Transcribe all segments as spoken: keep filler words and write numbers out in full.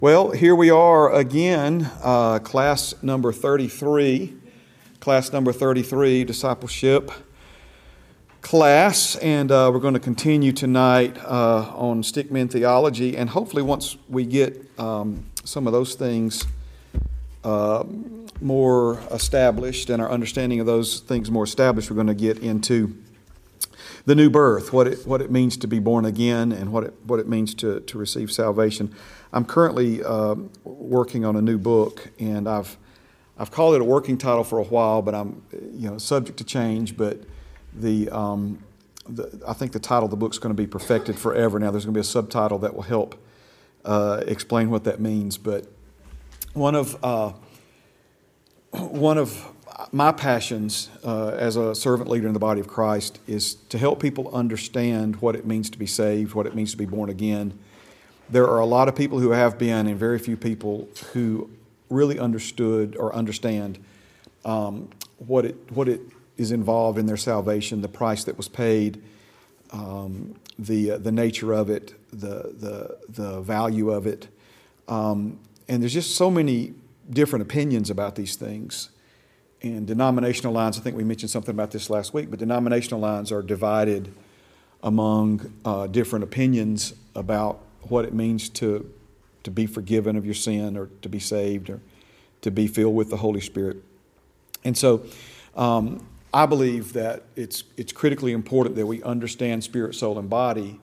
Well, here we are again, uh, class number thirty-three, class number thirty-three, discipleship class, and uh, we're going to continue tonight uh, on stickmen theology, and hopefully once we get um, some of those things uh, more established and our understanding of those things more established, we're going to get into the new birth, what it what it means to be born again, and what it what it means to to receive salvation. I'm currently uh, working on a new book, and I've I've called it a working title for a while, but I'm you know subject to change. But the, um, the I think the title of the book's going to be Perfected Forever. Now there's going to be a subtitle that will help uh, explain what that means. But one of uh, one of my passions uh, as a servant leader in the body of Christ is to help people understand what it means to be saved, what it means to be born again. There are a lot of people who have been, and very few people who really understood or understand um, what it what it is involved in their salvation, the price that was paid, um, the uh, the nature of it, the the the value of it, um, and there's just so many different opinions about these things. And denominational lines, I think we mentioned something about this last week, but denominational lines are divided among uh, different opinions about what it means to to be forgiven of your sin, or to be saved, or to be filled with the Holy Spirit. And so um, I believe that it's it's critically important that we understand spirit, soul, and body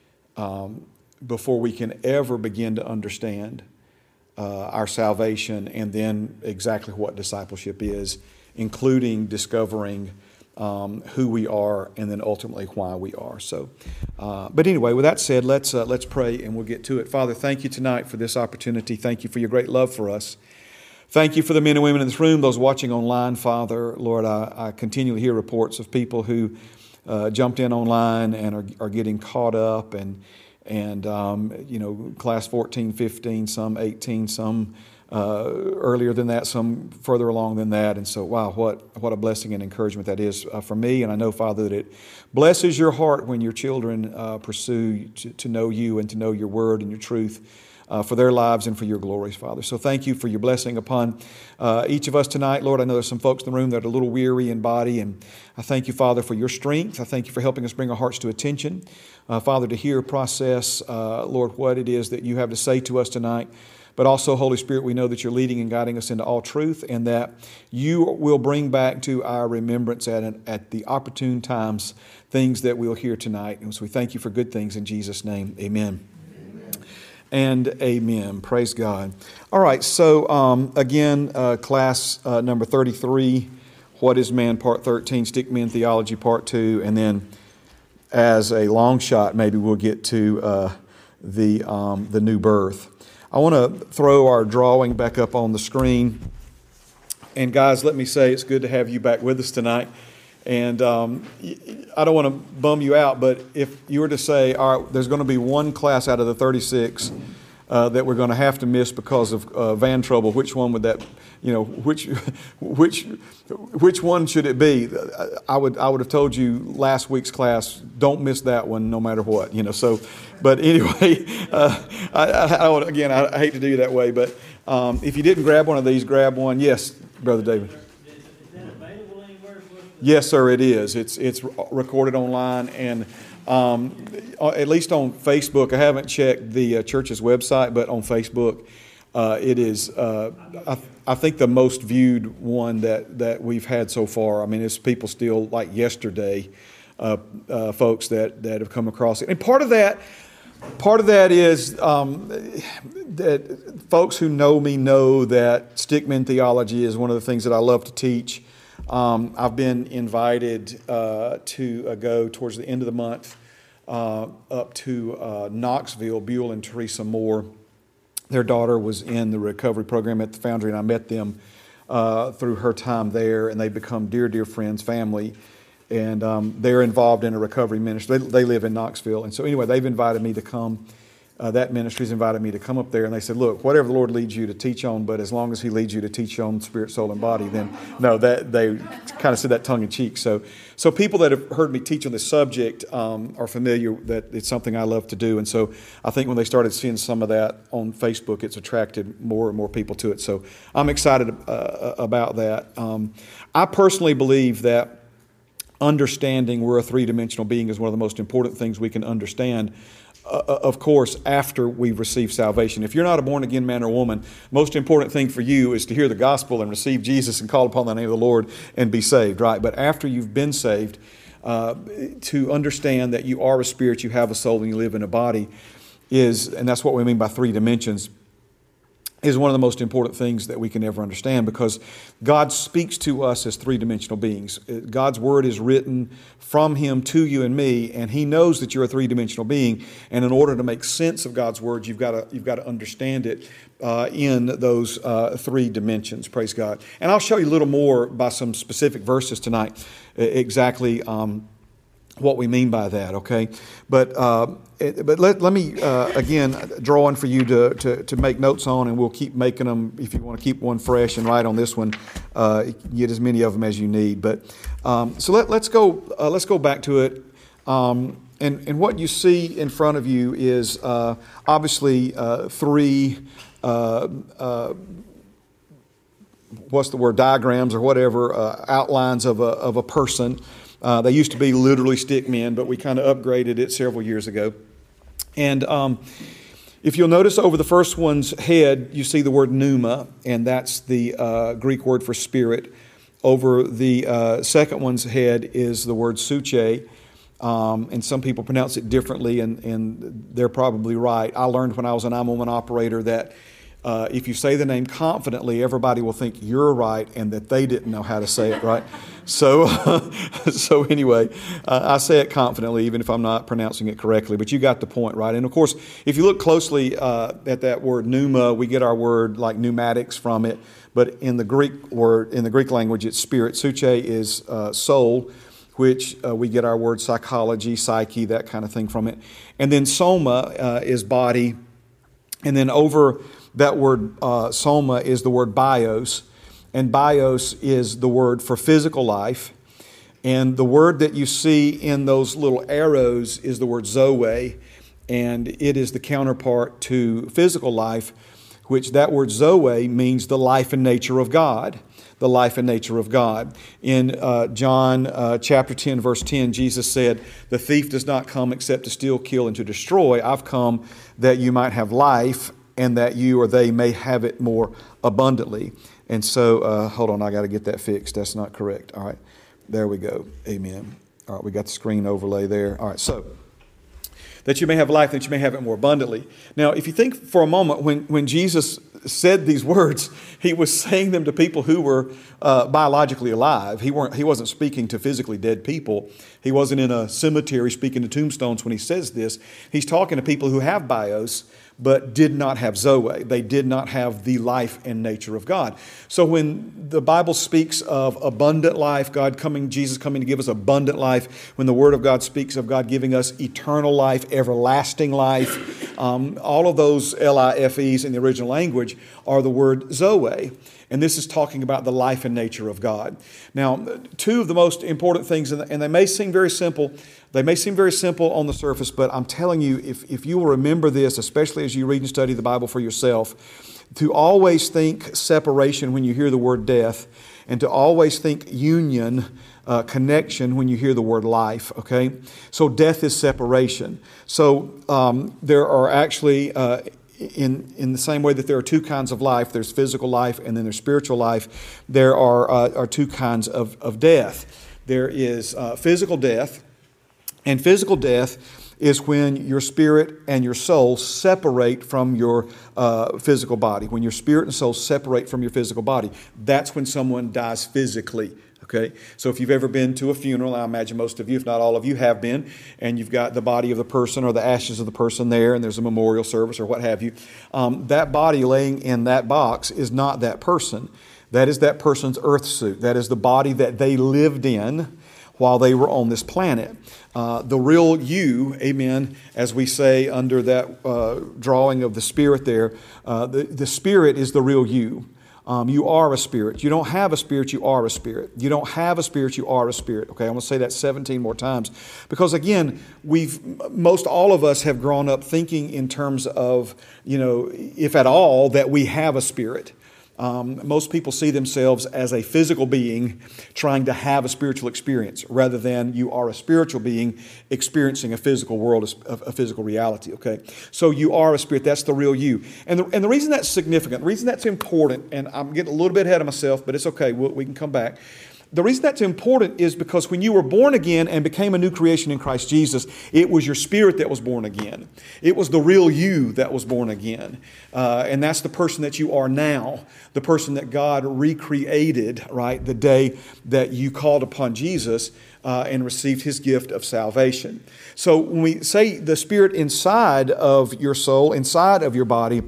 um, before we can ever begin to understand Uh, our salvation, and then exactly what discipleship is, including discovering um, who we are, and then ultimately why we are. So, uh, but anyway, with that said, let's uh, let's pray and we'll get to it. Father, thank you tonight for this opportunity. Thank you for your great love for us. Thank you for the men and women in this room, those watching online. Father, Lord, I, I continually hear reports of people who uh, jumped in online and are, are getting caught up, and And, um, you know, class fourteen, fifteen, some eighteen, some uh, earlier than that, some further along than that. And so, wow, what what a blessing and encouragement that is uh, for me. And I know, Father, that it blesses your heart when your children uh, pursue to, to know you and to know your word and your truth uh, for their lives and for your glories, Father. So thank you for your blessing upon uh, each of us tonight. Lord, I know there's some folks in the room that are a little weary in body, and I thank you, Father, for your strength. I thank you for helping us bring our hearts to attention. Uh, Father, to hear, process, uh, Lord, what it is that you have to say to us tonight. But also, Holy Spirit, we know that you're leading and guiding us into all truth, and that you will bring back to our remembrance at, an, at the opportune times things that we'll hear tonight. And so we thank you for good things in Jesus' name. Amen. Amen. And amen. Praise God. All right, so um, again, uh, class uh, number thirty-three, What is Man, Part thirteen, Stickmen Theology, Part two, and then as a long shot, maybe we'll get to uh, the um, the new birth. I want to throw our drawing back up on the screen. And guys, let me say it's good to have you back with us tonight. And um, I don't want to bum you out, but if you were to say, all right, there's going to be one class out of the thirty-six uh, that we're going to have to miss because of uh, van trouble, which one would that, you know, which which which one should it be? I would I would have told you last week's class, don't miss that one no matter what, you know. So, but anyway, uh, I, I, I would, again, I, I hate to do you that way, but um, if you didn't grab one of these, grab one. Yes, Brother David. Is that available anywhere? Yes, sir, it is. It's it's recorded online, and um, at least on Facebook. I haven't checked the uh, church's website, but on Facebook, uh, it is. Uh, I, I think the most viewed one that, that we've had so far. I mean, it's people still like yesterday, uh, uh, folks that, that have come across it. And part of that, part of that is um, that folks who know me know that stickmen theology is one of the things that I love to teach. Um, I've been invited uh, to uh, go towards the end of the month uh, up to uh, Knoxville. Buell and Teresa Moore, their daughter was in the recovery program at the Foundry, and I met them uh, through her time there, and they've become dear, dear friends, family, and um, they're involved in a recovery ministry. They, they live in Knoxville, and so anyway, they've invited me to come uh, that ministry's invited me to come up there, and they said, look, whatever the Lord leads you to teach on, but as long as He leads you to teach on spirit, soul, and body, then no, that they kind of said that tongue in cheek. So, so people that have heard me teach on this subject um, are familiar that it's something I love to do, and so I think when they started seeing some of that on Facebook, it's attracted more and more people to it. So I'm excited uh, about that. Um, I personally believe that understanding we're a three-dimensional being is one of the most important things we can understand, uh, of course, after we've received salvation. If you're not a born-again man or woman, most important thing for you is to hear the gospel and receive Jesus and call upon the name of the Lord and be saved, right? But after you've been saved, uh, to understand that you are a spirit, you have a soul, and you live in a body is, and that's what we mean by three dimensions, is one of the most important things that we can ever understand, because God speaks to us as three-dimensional beings. God's Word is written from Him to you and me, and He knows that you're a three-dimensional being. And in order to make sense of God's Word, you've got to you've got to understand it uh, in those uh, three dimensions. Praise God. And I'll show you a little more by some specific verses tonight, exactly Um, what we mean by that, okay? But uh, it, but let, let me, uh, again, draw on for you to, to, to make notes on, and we'll keep making them if you want to keep one fresh and write on this one. Uh, get as many of them as you need. But um, so let, let's go uh, let's go back to it. Um, and, and what you see in front of you is uh, obviously uh, three uh, uh, what's the word, diagrams or whatever, uh, outlines of a, of a person. Uh, they used to be literally stick men, but we kind of upgraded it several years ago. And um, if you'll notice over the first one's head, you see the word pneuma, and that's the uh, Greek word for spirit. Over the uh, second one's head is the word suche, um, and some people pronounce it differently, and, and they're probably right. I learned when I was an nine one one operator that Uh, if you say the name confidently, everybody will think you're right and that they didn't know how to say it right. So, so anyway, uh, I say it confidently, even if I'm not pronouncing it correctly. But you got the point, right? And of course, if you look closely uh, at that word pneuma, we get our word like pneumatics from it. But in the Greek word, in the Greek language, it's spirit. Suche is uh, soul, which uh, we get our word psychology, psyche, that kind of thing from it. And then soma uh, is body, and then over that word uh, soma is the word bios, and bios is the word for physical life. And the word that you see in those little arrows is the word zoe, and it is the counterpart to physical life, which that word zoe means the life and nature of God. The life and nature of God. In uh, John uh, chapter ten, verse ten, Jesus said, "The thief does not come except to steal, kill, and to destroy. I've come that you might have life, and that you or they may have it more abundantly." And so, uh, hold on, I got to get that fixed. That's not correct. All right, there we go. Amen. All right, we got the screen overlay there. All right, so that you may have life, that you may have it more abundantly. Now, if you think for a moment, when, when Jesus said these words, He was saying them to people who were uh, biologically alive. He weren't. He wasn't speaking to physically dead people. He wasn't in a cemetery speaking to tombstones when He says this. He's talking to people who have bios, but did not have zoe. They did not have the life and nature of God. So when the Bible speaks of abundant life, God coming, Jesus coming to give us abundant life, when the Word of God speaks of God giving us eternal life, everlasting life, um, all of those L I F Es in the original language are the word zoe. And this is talking about the life and nature of God. Now, two of the most important things, and they may seem very simple, they may seem very simple on the surface, but I'm telling you, if, if you will remember this, especially as you read and study the Bible for yourself, to always think separation when you hear the word death, and to always think union, uh, connection when you hear the word life, okay? So death is separation. So um, there are actually... Uh, In, in the same way that there are two kinds of life, there's physical life and then there's spiritual life, there are, uh, are two kinds of, of death. There is uh, physical death, and physical death is when your spirit and your soul separate from your uh, physical body. When your spirit and soul separate from your physical body, that's when someone dies physically. Okay, so if you've ever been to a funeral, I imagine most of you, if not all of you, have been, and you've got the body of the person or the ashes of the person there, and there's a memorial service or what have you, um, that body laying in that box is not that person. That is that person's earth suit. That is the body that they lived in while they were on this planet. Uh, the real you, amen, as we say under that uh, drawing of the Spirit there, uh, the, the Spirit is the real you. Um, you are a spirit. You don't have a spirit, you are a spirit. You don't have a spirit, you are a spirit. Okay, I'm going to say that seventeen more times. Because again, we've, most all of us have grown up thinking in terms of, you know, if at all, that we have a spirit. Um, most people see themselves as a physical being trying to have a spiritual experience rather than you are a spiritual being experiencing a physical world, a, a physical reality, okay? So you are a spirit. That's the real you. And the, and the reason that's significant, the reason that's important, and I'm getting a little bit ahead of myself, but it's okay. We'll, we can come back. The reason that's important is because when you were born again and became a new creation in Christ Jesus, it was your spirit that was born again. It was the real you that was born again. Uh, and that's the person that you are now, the person that God recreated, right, the day that you called upon Jesus uh, and received His gift of salvation. So when we say the spirit inside of your soul, inside of your body,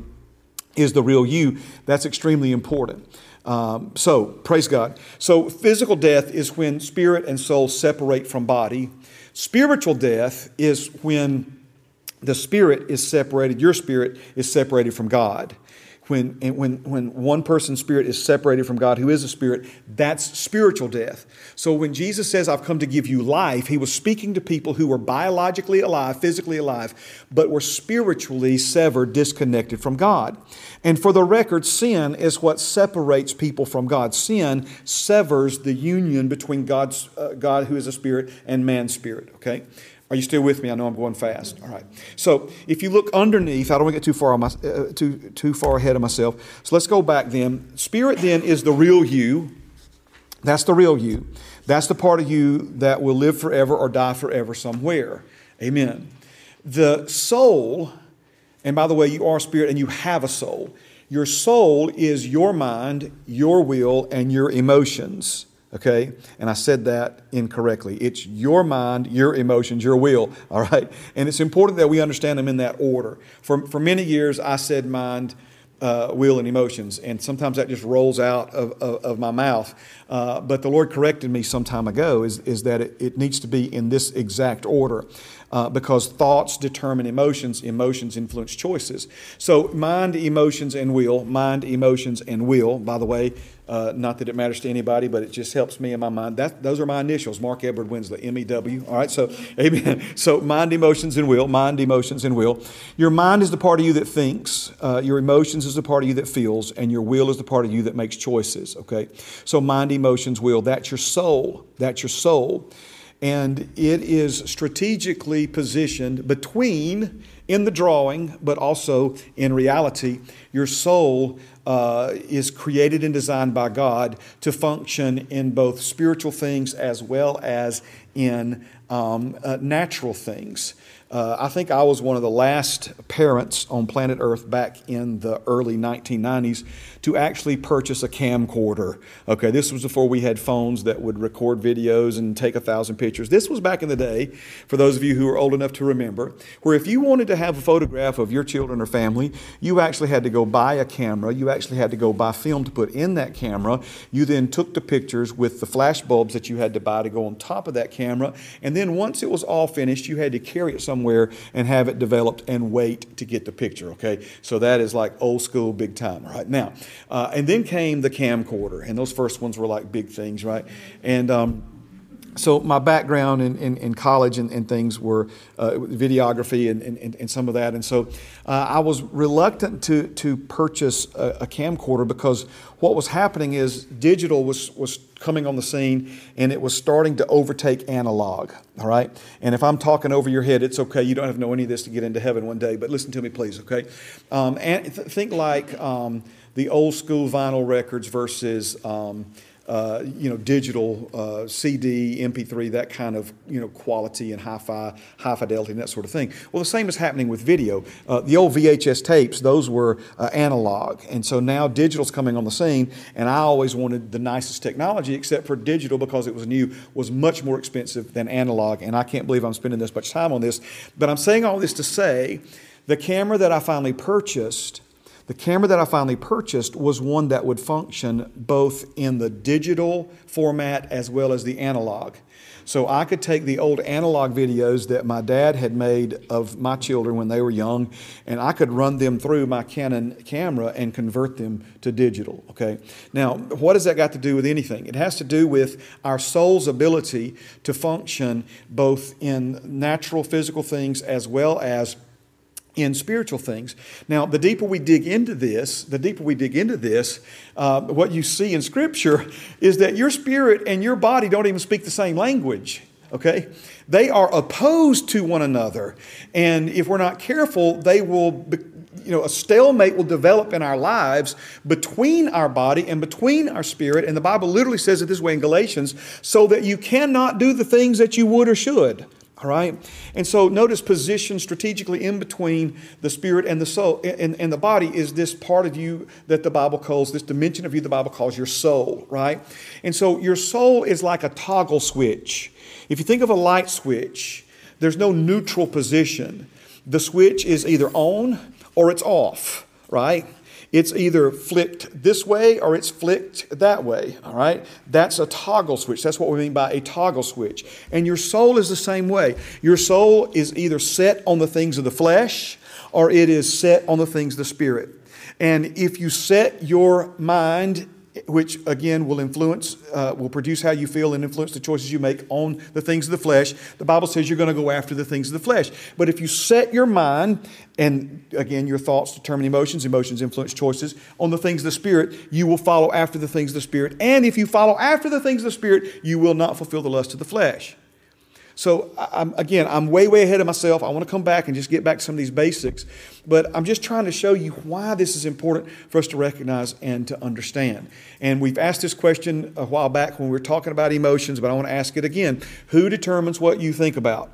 is the real you, that's extremely important. Um, so, praise God. So, physical death is when spirit and soul separate from body. Spiritual death is when the spirit is separated, your spirit is separated from God. When, when, when one person's spirit is separated from God, who is a spirit, that's spiritual death. So when Jesus says, I've come to give you life, He was speaking to people who were biologically alive, physically alive, but were spiritually severed, disconnected from God. And for the record, sin is what separates people from God. Sin severs the union between God's, uh, God, who is a spirit, and man's spirit, okay? Are you still with me? I know I'm going fast. All right. So if you look underneath, I don't want to get too far on my, uh, too too far ahead of myself. So let's go back then. Spirit then is the real you. That's the real you. That's the part of you that will live forever or die forever somewhere. Amen. The soul, and by the way, you are a spirit and you have a soul. Your soul is your mind, your will, and your emotions. Okay, and I said that incorrectly. It's your mind, your emotions, your will, all right? And it's important that we understand them in that order. For, for many years, I said mind, uh, will, and emotions, and sometimes that just rolls out of, of, of my mouth. Uh, but the Lord corrected me some time ago, is, is that it, it needs to be in this exact order. Uh, because thoughts determine emotions, emotions influence choices. So mind, emotions, and will, mind, emotions, and will, by the way, uh, not that it matters to anybody, but it just helps me in my mind. That, those are my initials, Mark Edward Winslow, M E W. All right, so amen. So mind, emotions, and will, mind, emotions, and will. Your mind is the part of you that thinks, uh, your emotions is the part of you that feels, and your will is the part of you that makes choices, okay? So mind, emotions, will, that's your soul. That's your soul. And it is strategically positioned between, in the drawing, but also in reality. Your soul uh, is created and designed by God to function in both spiritual things as well as in um, uh, natural things. Uh, I think I was one of the last parents on planet Earth back in the early nineteen nineties to actually purchase a camcorder. Okay, this was before we had phones that would record videos and take a thousand pictures. This was back in the day, for those of you who are old enough to remember, where if you wanted to have a photograph of your children or family, you actually had to go buy a camera. You actually had to go buy film to put in that camera. You then took the pictures with the flash bulbs that you had to buy to go on top of that camera. And then once it was all finished, you had to carry it somewhere and have it developed and wait to get the picture, okay? So that is like old school, big time, right? Now, uh, and then came the camcorder, and those first ones were like big things, right? And um, so my background in, in, in college and, and things were uh, videography and, and, and some of that. And so uh, I was reluctant to, to purchase a, a camcorder because what was happening is digital was, was coming on the scene and it was starting to overtake analog, all right? And if I'm talking over your head, it's okay. You don't have to know any of this to get into heaven one day, but listen to me, please, okay? Um, and th- think like um, the old school vinyl records versus... Um, Uh, you know, digital, uh, C D, M P three, that kind of, you know, quality and hi-fi, high fidelity and that sort of thing. Well, the same is happening with video. Uh, the old V H S tapes, those were uh, analog. And so now digital's coming on the scene, and I always wanted the nicest technology, except for digital, because it was new, was much more expensive than analog. And I can't believe I'm spending this much time on this. But I'm saying all this to say, the camera that I finally purchased, The camera that I finally purchased was one that would function both in the digital format as well as the analog. So I could take the old analog videos that my dad had made of my children when they were young, and I could run them through my Canon camera and convert them to digital, okay? Now, what has that got to do with anything? It has to do with our soul's ability to function both in natural physical things as well as in spiritual things. Now, the deeper we dig into this, the deeper we dig into this, uh, what you see in Scripture is that your spirit and your body don't even speak the same language, okay? They are opposed to one another. And if we're not careful, they will, be, you know, a stalemate will develop in our lives between our body and between our spirit. And the Bible literally says it this way in Galatians, so that you cannot do the things that you would or should. All right? And so notice position strategically in between the spirit and the soul and, and the body is this part of you that the Bible calls, this dimension of you the Bible calls your soul, right? And so your soul is like a toggle switch. If you think of a light switch, there's no neutral position. The switch is either on or it's off, right? It's either flicked this way or it's flicked that way, all right? That's a toggle switch. That's what we mean by a toggle switch. And your soul is the same way. Your soul is either set on the things of the flesh or it is set on the things of the spirit. And if you set your mind, which again will influence, uh, will produce how you feel and influence the choices you make on the things of the flesh. The Bible says you're going to go after the things of the flesh. But if you set your mind, and again, your thoughts determine emotions, emotions influence choices, on the things of the Spirit, you will follow after the things of the Spirit. And if you follow after the things of the Spirit, you will not fulfill the lust of the flesh. So I'm, again, I'm way, way ahead of myself. I want to come back and just get back to some of these basics. But I'm just trying to show you why this is important for us to recognize and to understand. And we've asked this question a while back when we were talking about emotions, but I want to ask it again. Who determines what you think about?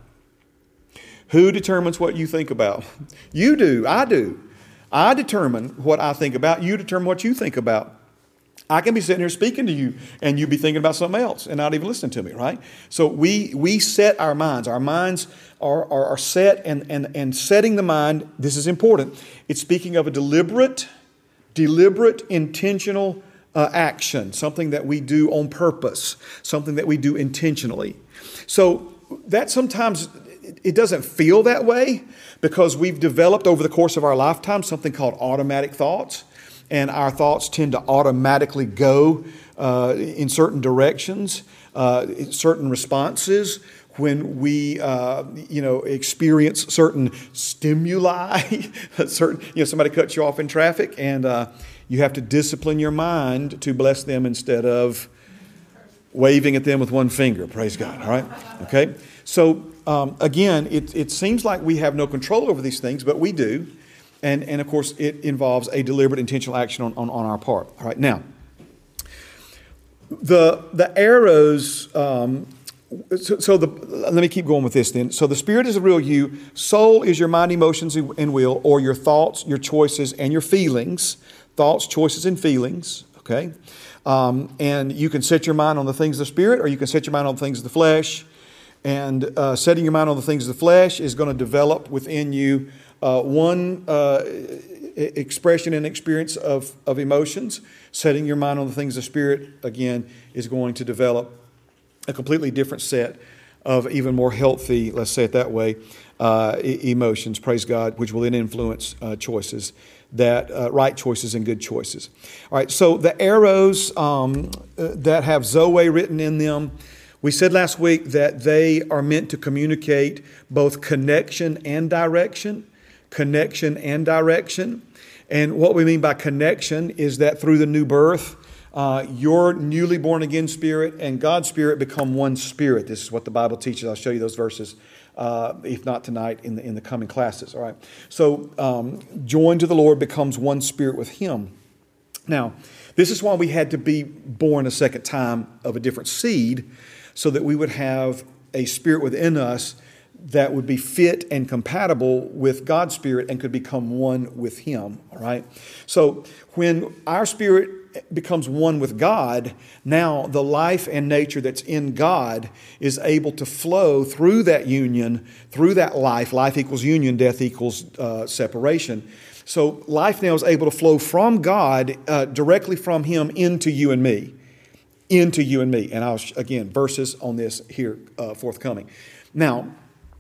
Who determines what you think about? You do. I do. I determine what I think about. You determine what you think about. I can be sitting here speaking to you and you be thinking about something else and not even listening to me, right? So we we set our minds. Our minds are, are, are set and, and, and setting the mind, this is important. It's speaking of a deliberate, deliberate, intentional uh, action, something that we do on purpose, something that we do intentionally. So that sometimes it doesn't feel that way because we've developed over the course of our lifetime something called automatic thoughts. And our thoughts tend to automatically go uh, in certain directions, uh, in certain responses when we, uh, you know, experience certain stimuli. certain, you know, somebody cuts you off in traffic, and uh, you have to discipline your mind to bless them instead of waving at them with one finger. Praise God. All right. Okay. So um, again, it, it seems like we have no control over these things, but we do. And, and of course, it involves a deliberate, intentional action on, on, on our part. All right, now, the the arrows, um, so, so the, let me keep going with this then. So the spirit is the real you. Soul is your mind, emotions, and will, or your thoughts, your choices, and your feelings. Thoughts, choices, and feelings, okay? Um, and you can set your mind on the things of the spirit, or you can set your mind on the things of the flesh. And uh, setting your mind on the things of the flesh is going to develop within you Uh, one uh, expression and experience of, of emotions. Setting your mind on the things of the Spirit, again, is going to develop a completely different set of even more healthy, let's say it that way, uh, e- emotions, praise God, which will then influence uh, choices, that uh, right choices and good choices. All right, so the arrows um, uh, that have Zoe written in them, we said last week that they are meant to communicate both connection and direction. Connection and direction. And what we mean by connection is that through the new birth, uh, your newly born again spirit and God's spirit become one spirit. This is what the Bible teaches. I'll show you those verses, uh, if not tonight, in the, in the coming classes. All right. So um, joined to the Lord becomes one spirit with Him. Now, this is why we had to be born a second time of a different seed, so that we would have a spirit within us that would be fit and compatible with God's Spirit and could become one with Him, all right? So when our spirit becomes one with God, now the life and nature that's in God is able to flow through that union, through that life. Life equals union, death equals uh, separation. So life now is able to flow from God, uh, directly from Him into you and me. Into you and me. And I'll, again, verses on this here uh, forthcoming. Now,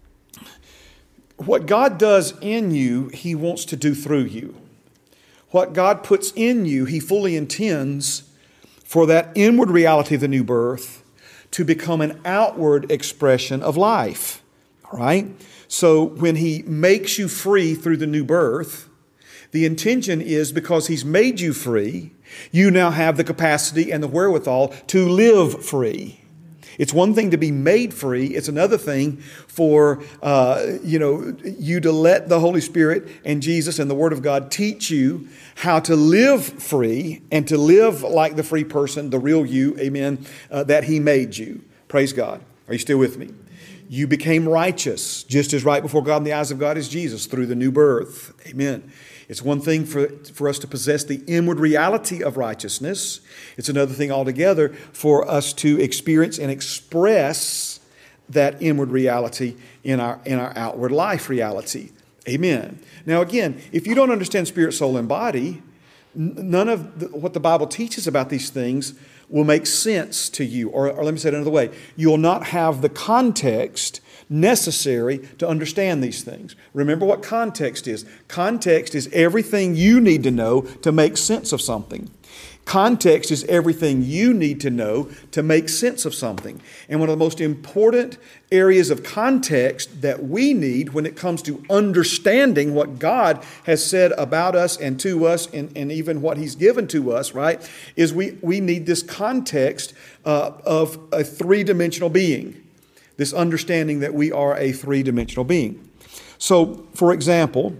what God does in you, He wants to do through you. What God puts in you, He fully intends for that inward reality of the new birth to become an outward expression of life. All right? So when He makes you free through the new birth, the intention is because He's made you free, you now have the capacity and the wherewithal to live free. It's one thing to be made free. It's another thing for uh, you know you to let the Holy Spirit and Jesus and the Word of God teach you how to live free and to live like the free person, the real you, amen, uh, that He made you. Praise God. Are you still with me? You became righteous, just as right before God in the eyes of God is Jesus, through the new birth. Amen. It's one thing for, for us to possess the inward reality of righteousness. It's another thing altogether for us to experience and express that inward reality in our, in our outward life reality. Amen. Now again, if you don't understand spirit, soul, and body, none of the, what the Bible teaches about these things will make sense to you. Or, or let me say it another way. You'll not have the context necessary to understand these things. Remember what context is. Context is everything you need to know to make sense of something. Context is everything you need to know to make sense of something. And one of the most important areas of context that we need when it comes to understanding what God has said about us and to us and, and even what He's given to us, right, is we, we need this context uh, of a three-dimensional being. This understanding that we are a three-dimensional being. So, for example,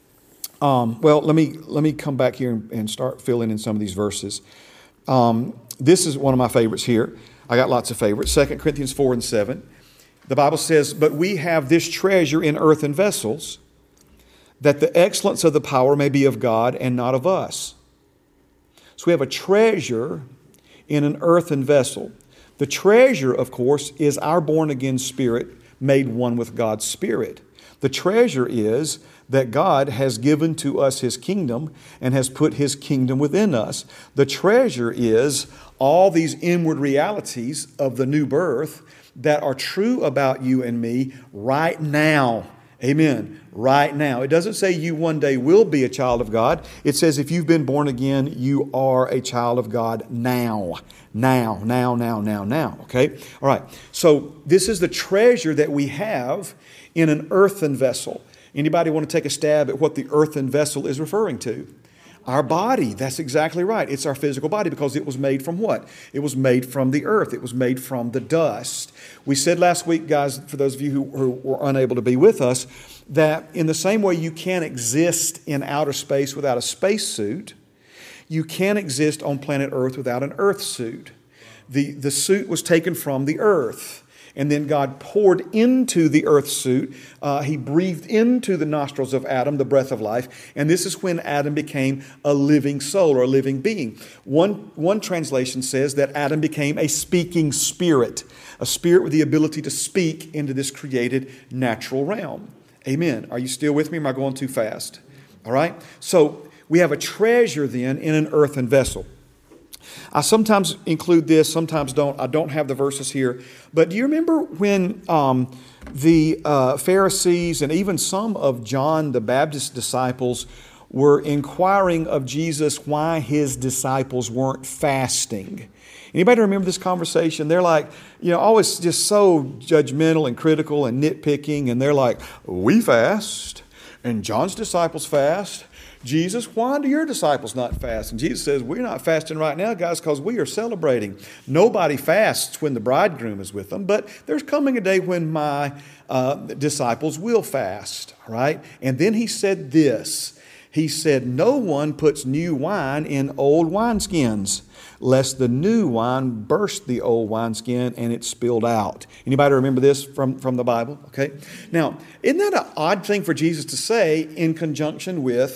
um, well, let me let me come back here and, and start filling in some of these verses. Um, this is one of my favorites here. I got lots of favorites. Second Corinthians four and seven. The Bible says, "But we have this treasure in earthen vessels, that the excellence of the power may be of God and not of us." So we have a treasure in an earthen vessel. The treasure, of course, is our born-again spirit made one with God's Spirit. The treasure is that God has given to us His kingdom and has put His kingdom within us. The treasure is all these inward realities of the new birth that are true about you and me right now. Amen. Right now. It doesn't say you one day will be a child of God. It says if you've been born again, you are a child of God now. Now, now, now, now, now. Okay? All right. So this is the treasure that we have in an earthen vessel. Anybody want to take a stab at what the earthen vessel is referring to? Our body. That's exactly right. It's our physical body because it was made from what? It was made from the earth. It was made from the dust. We said last week, guys, for those of you who, who were unable to be with us, that in the same way you can't exist in outer space without a spacesuit, you can't exist on planet Earth without an earth suit. The, the suit was taken from the earth. And then God poured into the earth suit. Uh, he breathed into the nostrils of Adam the breath of life. And this is when Adam became a living soul or a living being. One, one translation says that Adam became a speaking spirit. A spirit with the ability to speak into this created natural realm. Amen. Are you still with me? Or am I going too fast? All right. So we have a treasure then in an earthen vessel. I sometimes include this, sometimes don't. I don't have the verses here. But do you remember when um, the uh, Pharisees and even some of John the Baptist's disciples were inquiring of Jesus why His disciples weren't fasting? Anybody remember this conversation? They're like, you know, always just so judgmental and critical and nitpicking. And they're like, we fast and John's disciples fast. Jesus, why do your disciples not fast? And Jesus says, we're not fasting right now, guys, because we are celebrating. Nobody fasts when the bridegroom is with them, but there's coming a day when my uh, disciples will fast, right? And then He said this. He said, no one puts new wine in old wineskins, lest the new wine burst the old wineskin and it spilled out. Anybody remember this from, from the Bible? Okay. Now, isn't that an odd thing for Jesus to say in conjunction with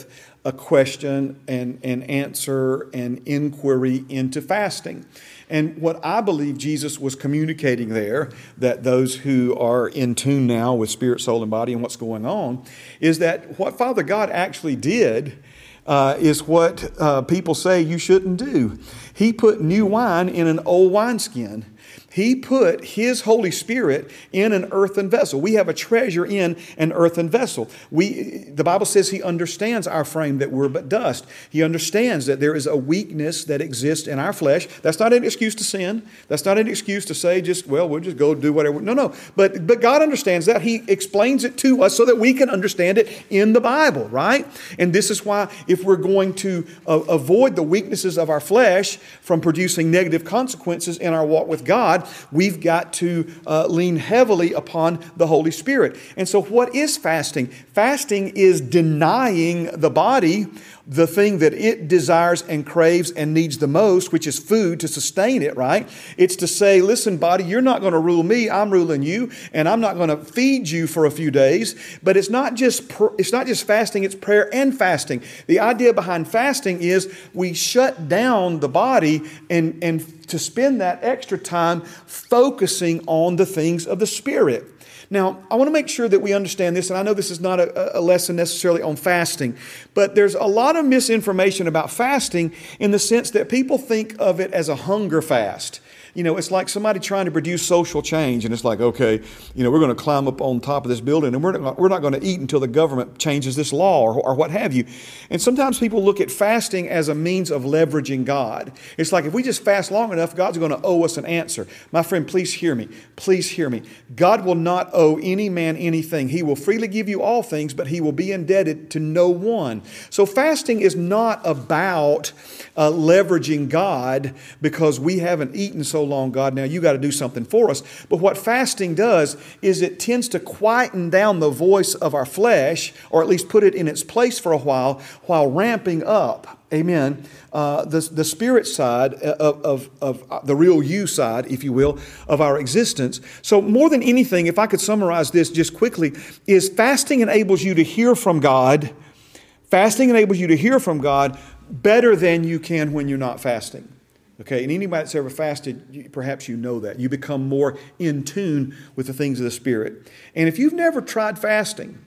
a question and an answer and inquiry into fasting. And what I believe Jesus was communicating there, that those who are in tune now with spirit, soul, and body and what's going on, is that what Father God actually did uh, is what uh, people say you shouldn't do. He put new wine in an old wineskin. He put His Holy Spirit in an earthen vessel. We have a treasure in an earthen vessel. We, the Bible says He understands our frame, that we're but dust. He understands that there is a weakness that exists in our flesh. That's not an excuse to sin. That's not an excuse to say just, well, we'll just go do whatever. No, no. But, but God understands that. He explains it to us so that we can understand it in the Bible, right? And this is why if we're going to uh, avoid the weaknesses of our flesh from producing negative consequences in our walk with God, we've got to uh, lean heavily upon the Holy Spirit. And so what is fasting? Fasting is denying the body the thing that it desires and craves and needs the most, which is food to sustain it, right? It's to say, listen, body, you're not going to rule me. I'm ruling you, and I'm not going to feed you for a few days. But it's not just pr- it's not just fasting, it's prayer and fasting. The idea behind fasting is we shut down the body and, and to spend that extra time focusing on the things of the Spirit. Now, I want to make sure that we understand this, and I know this is not a, a lesson necessarily on fasting, but there's a lot of misinformation about fasting in the sense that people think of it as a hunger fast. You know, it's like somebody trying to produce social change, and it's like, okay, you know, we're going to climb up on top of this building, and we're not, we're not going to eat until the government changes this law or, or what have you. And sometimes people look at fasting as a means of leveraging God. It's like if we just fast long enough, God's going to owe us an answer. My friend, please hear me. Please hear me. God will not owe any man anything. He will freely give you all things, but He will be indebted to no one. So fasting is not about uh, leveraging God because we haven't eaten so long, God, now you got to do something for us. But what fasting does is it tends to quieten down the voice of our flesh, or at least put it in its place for a while, while ramping up, amen, uh, the, the spirit side of, of, of the real you side, if you will, of our existence. So more than anything, if I could summarize this just quickly, is fasting enables you to hear from God. Fasting enables you to hear from God better than you can when you're not fasting. Okay, and anybody that's ever fasted, perhaps you know that. You become more in tune with the things of the Spirit. And if you've never tried fasting,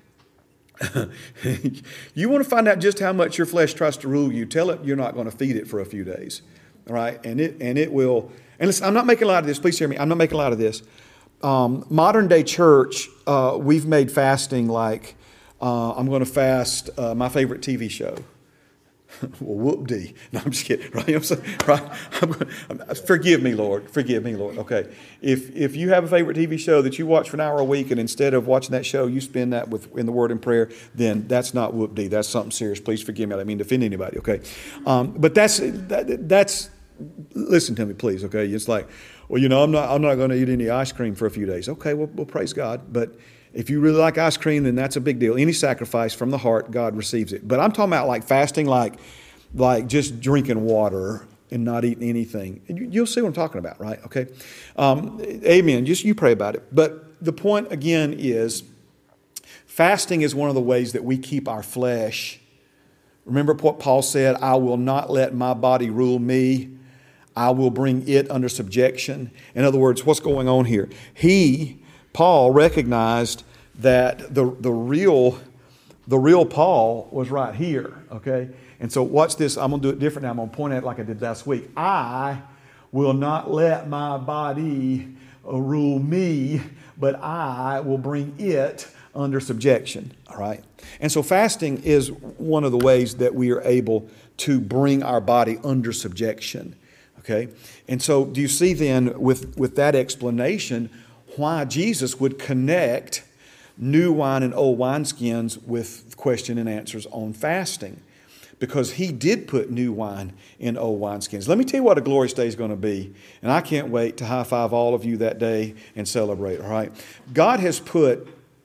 you want to find out just how much your flesh tries to rule you, tell it you're not going to feed it for a few days. All right, and it and it will. And listen, I'm not making a lot of this. Please hear me. I'm not making a lot of this. Um, modern day church, uh, we've made fasting like uh, I'm going to fast uh, my favorite T V show. Well, whoop-dee. No, I'm just kidding. Right? I'm sorry, right? I'm, I'm, forgive me, Lord. Forgive me, Lord. Okay. If if you have a favorite T V show that you watch for an hour a week, and instead of watching that show, you spend that with in the Word and prayer, then that's not whoop-dee. That's something serious. Please forgive me. I don't mean to offend anybody. Okay. Um, but that's that, that's. Listen to me, please. Okay. It's like, well, you know, I'm not I'm not going to eat any ice cream for a few days. Okay. Well, well, praise God. But if you really like ice cream, then that's a big deal. Any sacrifice from the heart, God receives it. But I'm talking about like fasting, like, like just drinking water and not eating anything. You'll see what I'm talking about, right? Okay. Um, amen. Just you pray about it. But the point again is fasting is one of the ways that we keep our flesh. Remember what Paul said, I will not let my body rule me. I will bring it under subjection. In other words, what's going on here? He... Paul recognized that the, the real the real Paul was right here, okay? And so watch this. I'm going to do it different now. I'm going to point at it like I did last week. I will not let my body rule me, but I will bring it under subjection, all right? And so fasting is one of the ways that we are able to bring our body under subjection, okay? And so do you see then with, with that explanation why Jesus would connect new wine and old wineskins with question and answers on fasting? Because He did put new wine in old wineskins. Let me tell you what a glorious day is going to be. And I can't wait to high five all of you that day and celebrate, all right? God has put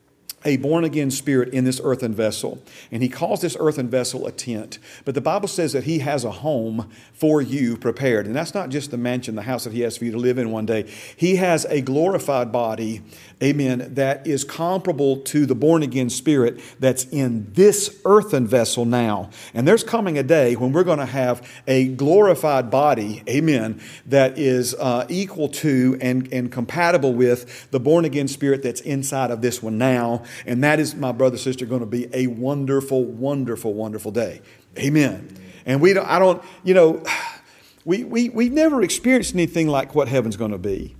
a born-again spirit in this earthen vessel. And he calls this earthen vessel a tent. But the Bible says that he has a home for you prepared. And that's not just the mansion, the house that he has for you to live in one day. He has a glorified body, amen, that is comparable to the born-again spirit that's in this earthen vessel now. And there's coming a day when we're going to have a glorified body, amen, that is uh, equal to and, and compatible with the born-again spirit that's inside of this one now. And that is, my brother, sister, going to be a wonderful, wonderful, wonderful day. Amen. And we don't, I don't, you know, we, we, we've never experienced anything like what heaven's going to be.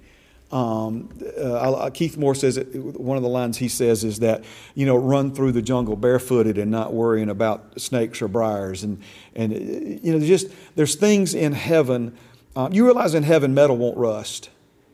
Um, uh, Keith Moore says, it, one of the lines he says is that, you know, run through the jungle barefooted and not worrying about snakes or briars. And, and you know, just, there's things in heaven. Um, you realize in heaven metal won't rust.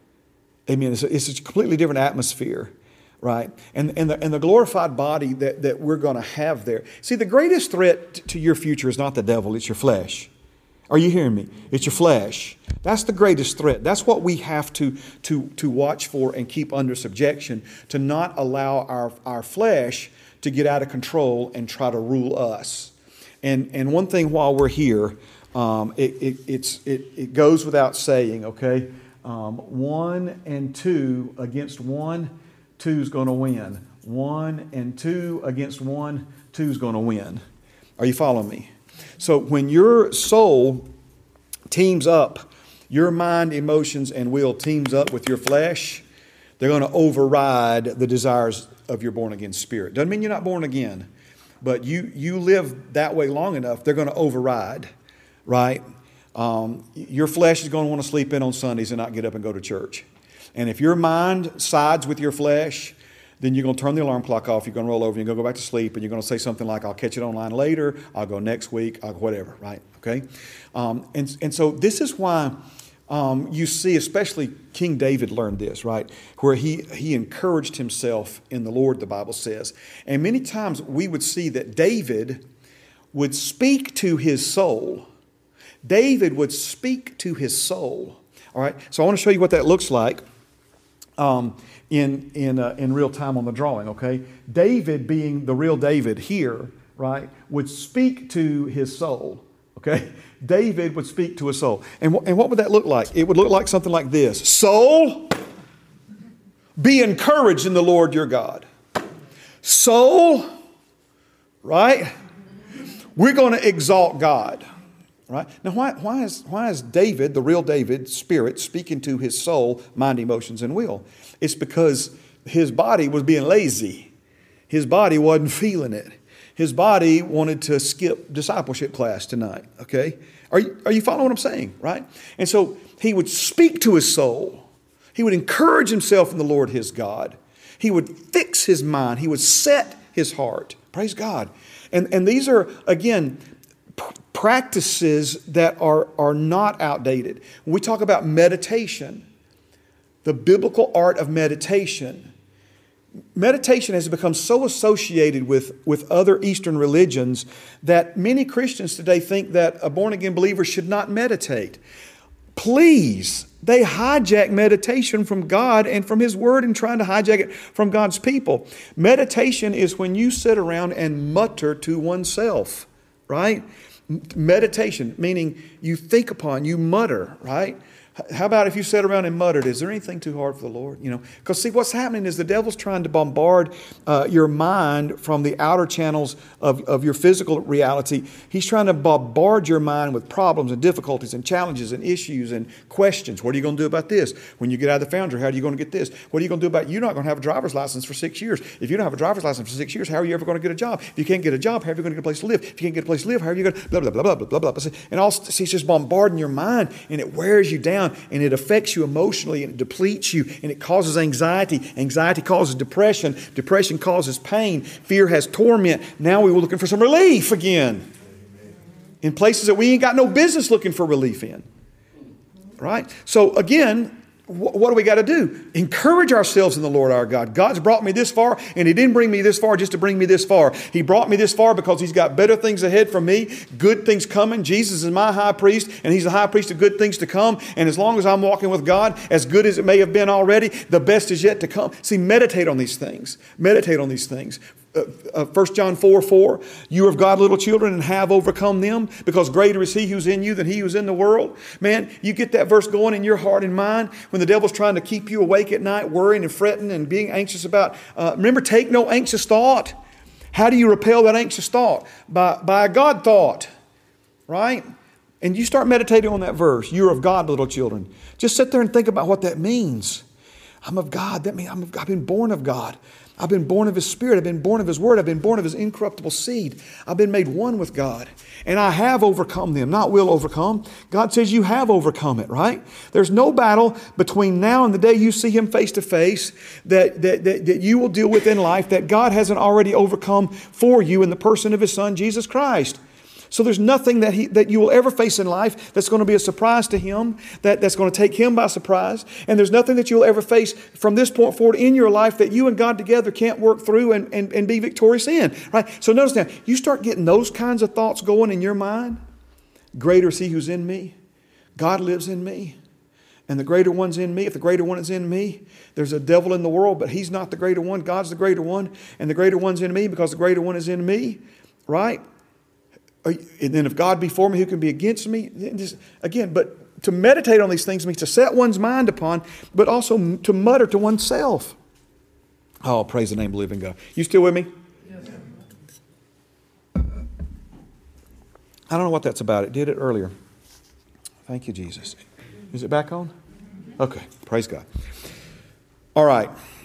Amen. It's a, it's a completely different atmosphere. Right? And, and, the, and the glorified body that, that we're going to have there. See, the greatest threat to your future is not the devil, it's your flesh. Are you hearing me? It's your flesh. That's the greatest threat. That's what we have to, to, to watch for and keep under subjection, to not allow our, our flesh to get out of control and try to rule us. And, and one thing while we're here, um, it, it, it's, it, it goes without saying, okay? Um, one and two against one, two's going to win. One and two against one, two's going to win. Are you following me? So when your soul teams up, your mind, emotions, and will teams up with your flesh, they're going to override the desires of your born-again spirit. Doesn't mean you're not born again, but you, you live that way long enough, they're going to override, right? Um, your flesh is going to want to sleep in on Sundays and not get up and go to church. And if your mind sides with your flesh, then you're going to turn the alarm clock off, you're going to roll over, you're going to go back to sleep, and you're going to say something like, I'll catch it online later, I'll go next week, I'll whatever, right? Okay? Um, and, and so this is why um, you see, especially King David learned this, right? Where he, he encouraged himself in the Lord, the Bible says. And many times we would see that David would speak to his soul. David would speak to his soul. All right? So I want to show you what that looks like. Um, in in uh, in real time on the drawing, okay? David, being the real David here, right, would speak to his soul, okay? David would speak to his soul. And, w- and what would that look like? It would look like something like this. Soul, be encouraged in the Lord your God. Soul, right? We're going to exalt God. Right? Now, why, why, is, why is David, the real David, spirit, speaking to his soul, mind, emotions, and will? It's because his body was being lazy. His body wasn't feeling it. His body wanted to skip discipleship class tonight, okay? Are you, are you following what I'm saying, right? And so he would speak to his soul. He would encourage himself in the Lord his God. He would fix his mind. He would set his heart. Praise God. And, and these are, again, practices that are, are not outdated. When we talk about meditation, the biblical art of meditation, meditation has become so associated with, with other Eastern religions that many Christians today think that a born-again believer should not meditate. Please, they hijack meditation from God and from His Word and trying to hijack it from God's people. Meditation is when you sit around and mutter to oneself, right? Meditation, meaning you think upon, you mutter, right? How about if you sat around and muttered, is there anything too hard for the Lord? You know, because see, what's happening is the devil's trying to bombard uh, your mind from the outer channels of, of your physical reality. He's trying to bombard your mind with problems and difficulties and challenges and issues and questions. What are you going to do about this? When you get out of the foundry, how are you going to get this? What are you going to do about, you're not going to have a driver's license for six years. If you don't have a driver's license for six years, how are you ever going to get a job? If you can't get a job, how are you going to get a place to live? If you can't get a place to live, how are you going to, blah, blah, blah, blah, blah, blah, blah. And all, see, it's just bombarding your mind, and it wears you down. And it affects you emotionally, and it depletes you, and it causes anxiety. Anxiety causes depression. Depression causes pain. Fear has torment. Now we were looking for some relief again in places that we ain't got no business looking for relief in. Right? So again, wh- what do we got to do? Encourage ourselves in the Lord our God. God's brought me this far, and He didn't bring me this far just to bring me this far. He brought me this far because He's got better things ahead for me, good things coming. Jesus is my high priest, and He's the high priest of good things to come. And as long as I'm walking with God, as good as it may have been already, the best is yet to come. See, meditate on these things. Meditate on these things. Uh, uh, First John four four, you are of God, little children, and have overcome them, because greater is He who's in you than he who's in the world. Man, you get that verse going in your heart and mind when the devil's trying to keep you awake at night, worrying and fretting and being anxious about. Uh, remember, take no anxious thought. How do you repel that anxious thought? By, by a God thought, right? And you start meditating on that verse. You're of God, little children. Just sit there and think about what that means. I'm of God. That means I'm of, I've been born of God. I've been born of His Spirit. I've been born of His Word. I've been born of His incorruptible seed. I've been made one with God. And I have overcome them, not will overcome. God says you have overcome it, right? There's no battle between now and the day you see Him face to face that, that, that, that you will deal with in life that God hasn't already overcome for you in the person of His Son, Jesus Christ. So there's nothing that he that you will ever face in life that's going to be a surprise to Him, that, that's going to take Him by surprise. And there's nothing that you'll ever face from this point forward in your life that you and God together can't work through and, and, and be victorious in. Right? So notice now, you start getting those kinds of thoughts going in your mind. Greater is He who's in me. God lives in me. And the greater one's in me. If the greater one is in me, there's a devil in the world, but he's not the greater one. God's the greater one. And the greater one's in me because the greater one is in me. Right? And then if God be for me, who can be against me? Just, again, but to meditate on these things means to set one's mind upon, but also to mutter to oneself. Oh, praise the name of the living God. You still with me? Yes. I don't know what that's about. It did it earlier. Thank you, Jesus. Is it back on? Okay, praise God. All right.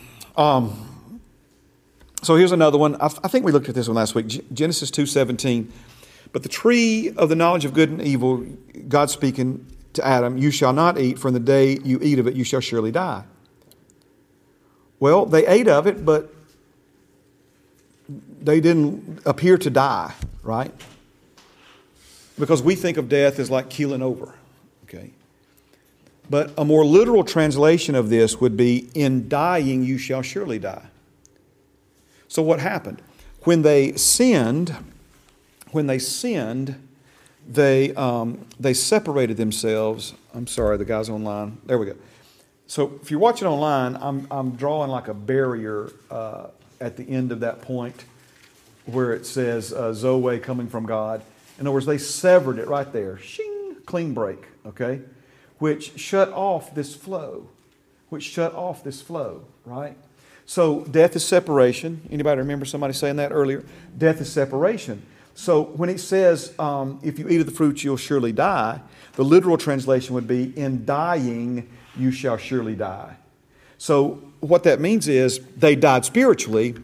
Um, so here's another one. I, I think we looked at this one last week. G- Genesis two seventeen. But the tree of the knowledge of good and evil, God speaking to Adam, you shall not eat, for in the day you eat of it, you shall surely die. Well, they ate of it, but they didn't appear to die, right? Because we think of death as like keeling over, okay? But a more literal translation of this would be, in dying you shall surely die. So what happened? When they sinned... When they sinned, they um, they separated themselves. I'm sorry, the guy's online. There we go. So if you're watching online, I'm I'm drawing like a barrier uh, at the end of that point where it says uh, Zoe coming from God. In other words, they severed it right there. Shing, clean break, okay? Which shut off this flow. Which shut off this flow, right? So death is separation. Anybody remember somebody saying that earlier? Death is separation. So when it says, um, if you eat of the fruit, you'll surely die, the literal translation would be, in dying, you shall surely die. So what that means is they died spiritually,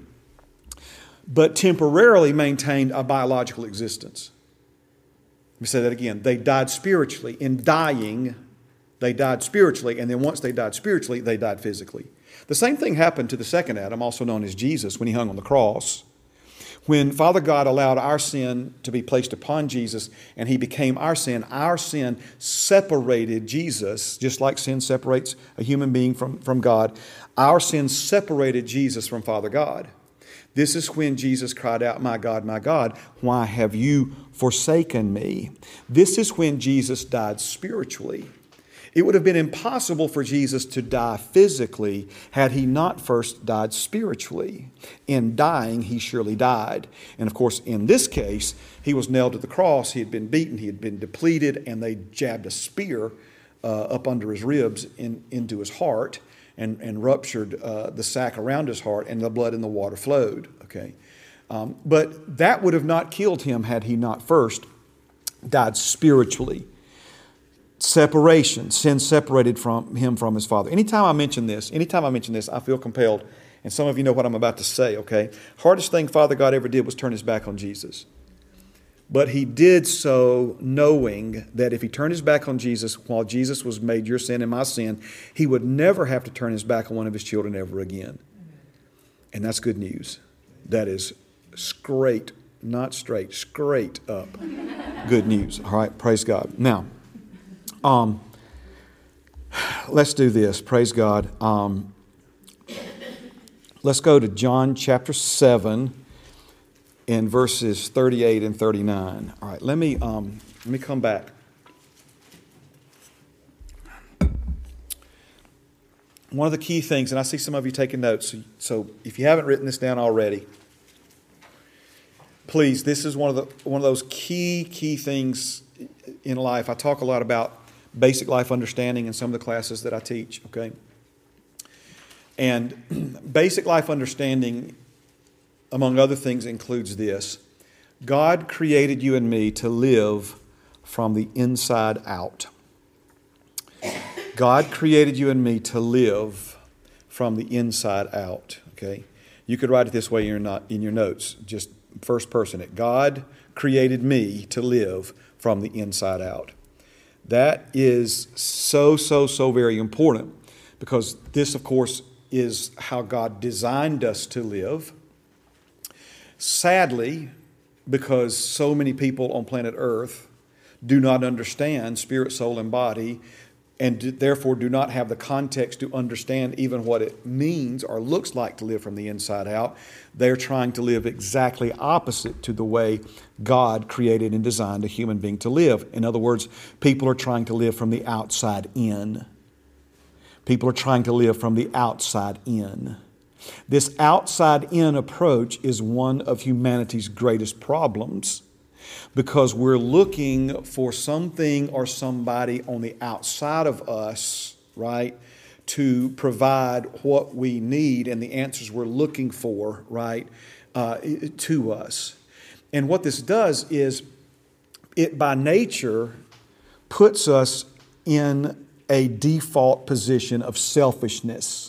but temporarily maintained a biological existence. Let me say that again. They died spiritually. In dying, they died spiritually, and then once they died spiritually, they died physically. The same thing happened to the second Adam, also known as Jesus, when He hung on the cross. When Father God allowed our sin to be placed upon Jesus and He became our sin, our sin separated Jesus, just like sin separates a human being from, from God. Our sin separated Jesus from Father God. This is when Jesus cried out, my God, my God, why have you forsaken me? This is when Jesus died spiritually. It would have been impossible for Jesus to die physically had He not first died spiritually. In dying, He surely died. And of course, in this case, He was nailed to the cross. He had been beaten. He had been depleted. And they jabbed a spear uh, up under His ribs in, into His heart and, and ruptured uh, the sac around His heart, and the blood and the water flowed. Okay, um, but that would have not killed Him had He not first died spiritually. Separation. Sin separated from Him from His Father. Anytime I mention this, anytime I mention this, I feel compelled. And some of you know what I'm about to say, okay? Hardest thing Father God ever did was turn His back on Jesus. But He did so knowing that if He turned His back on Jesus while Jesus was made your sin and my sin, He would never have to turn His back on one of His children ever again. And that's good news. That is straight, not straight, straight up good news. All right, praise God. Now, Um, let's do this. Praise God. Um, let's go to John chapter seven in verses thirty-eight and thirty-nine. All right, let me um, let me come back. One of the key things, and I see some of you taking notes, so, so if you haven't written this down already, please, this is one of the one of those key, key things in life. I talk a lot about basic life understanding in some of the classes that I teach, okay? And basic life understanding, among other things, includes this. God created you and me to live from the inside out. God created you and me to live from the inside out, okay? You could write it this way in your, not, in your notes, just first person it. God created me to live from the inside out. That is so, so, so very important because this, of course, is how God designed us to live. Sadly, because so many people on planet Earth do not understand spirit, soul, and body, and therefore do not have the context to understand even what it means or looks like to live from the inside out. They're trying to live exactly opposite to the way God created and designed a human being to live. In other words, people are trying to live from the outside in. People are trying to live from the outside in. This outside-in approach is one of humanity's greatest problems because we're looking for something or somebody on the outside of us, right, to provide what we need and the answers we're looking for, right, uh, to us. And what this does is it by nature puts us in a default position of selfishness.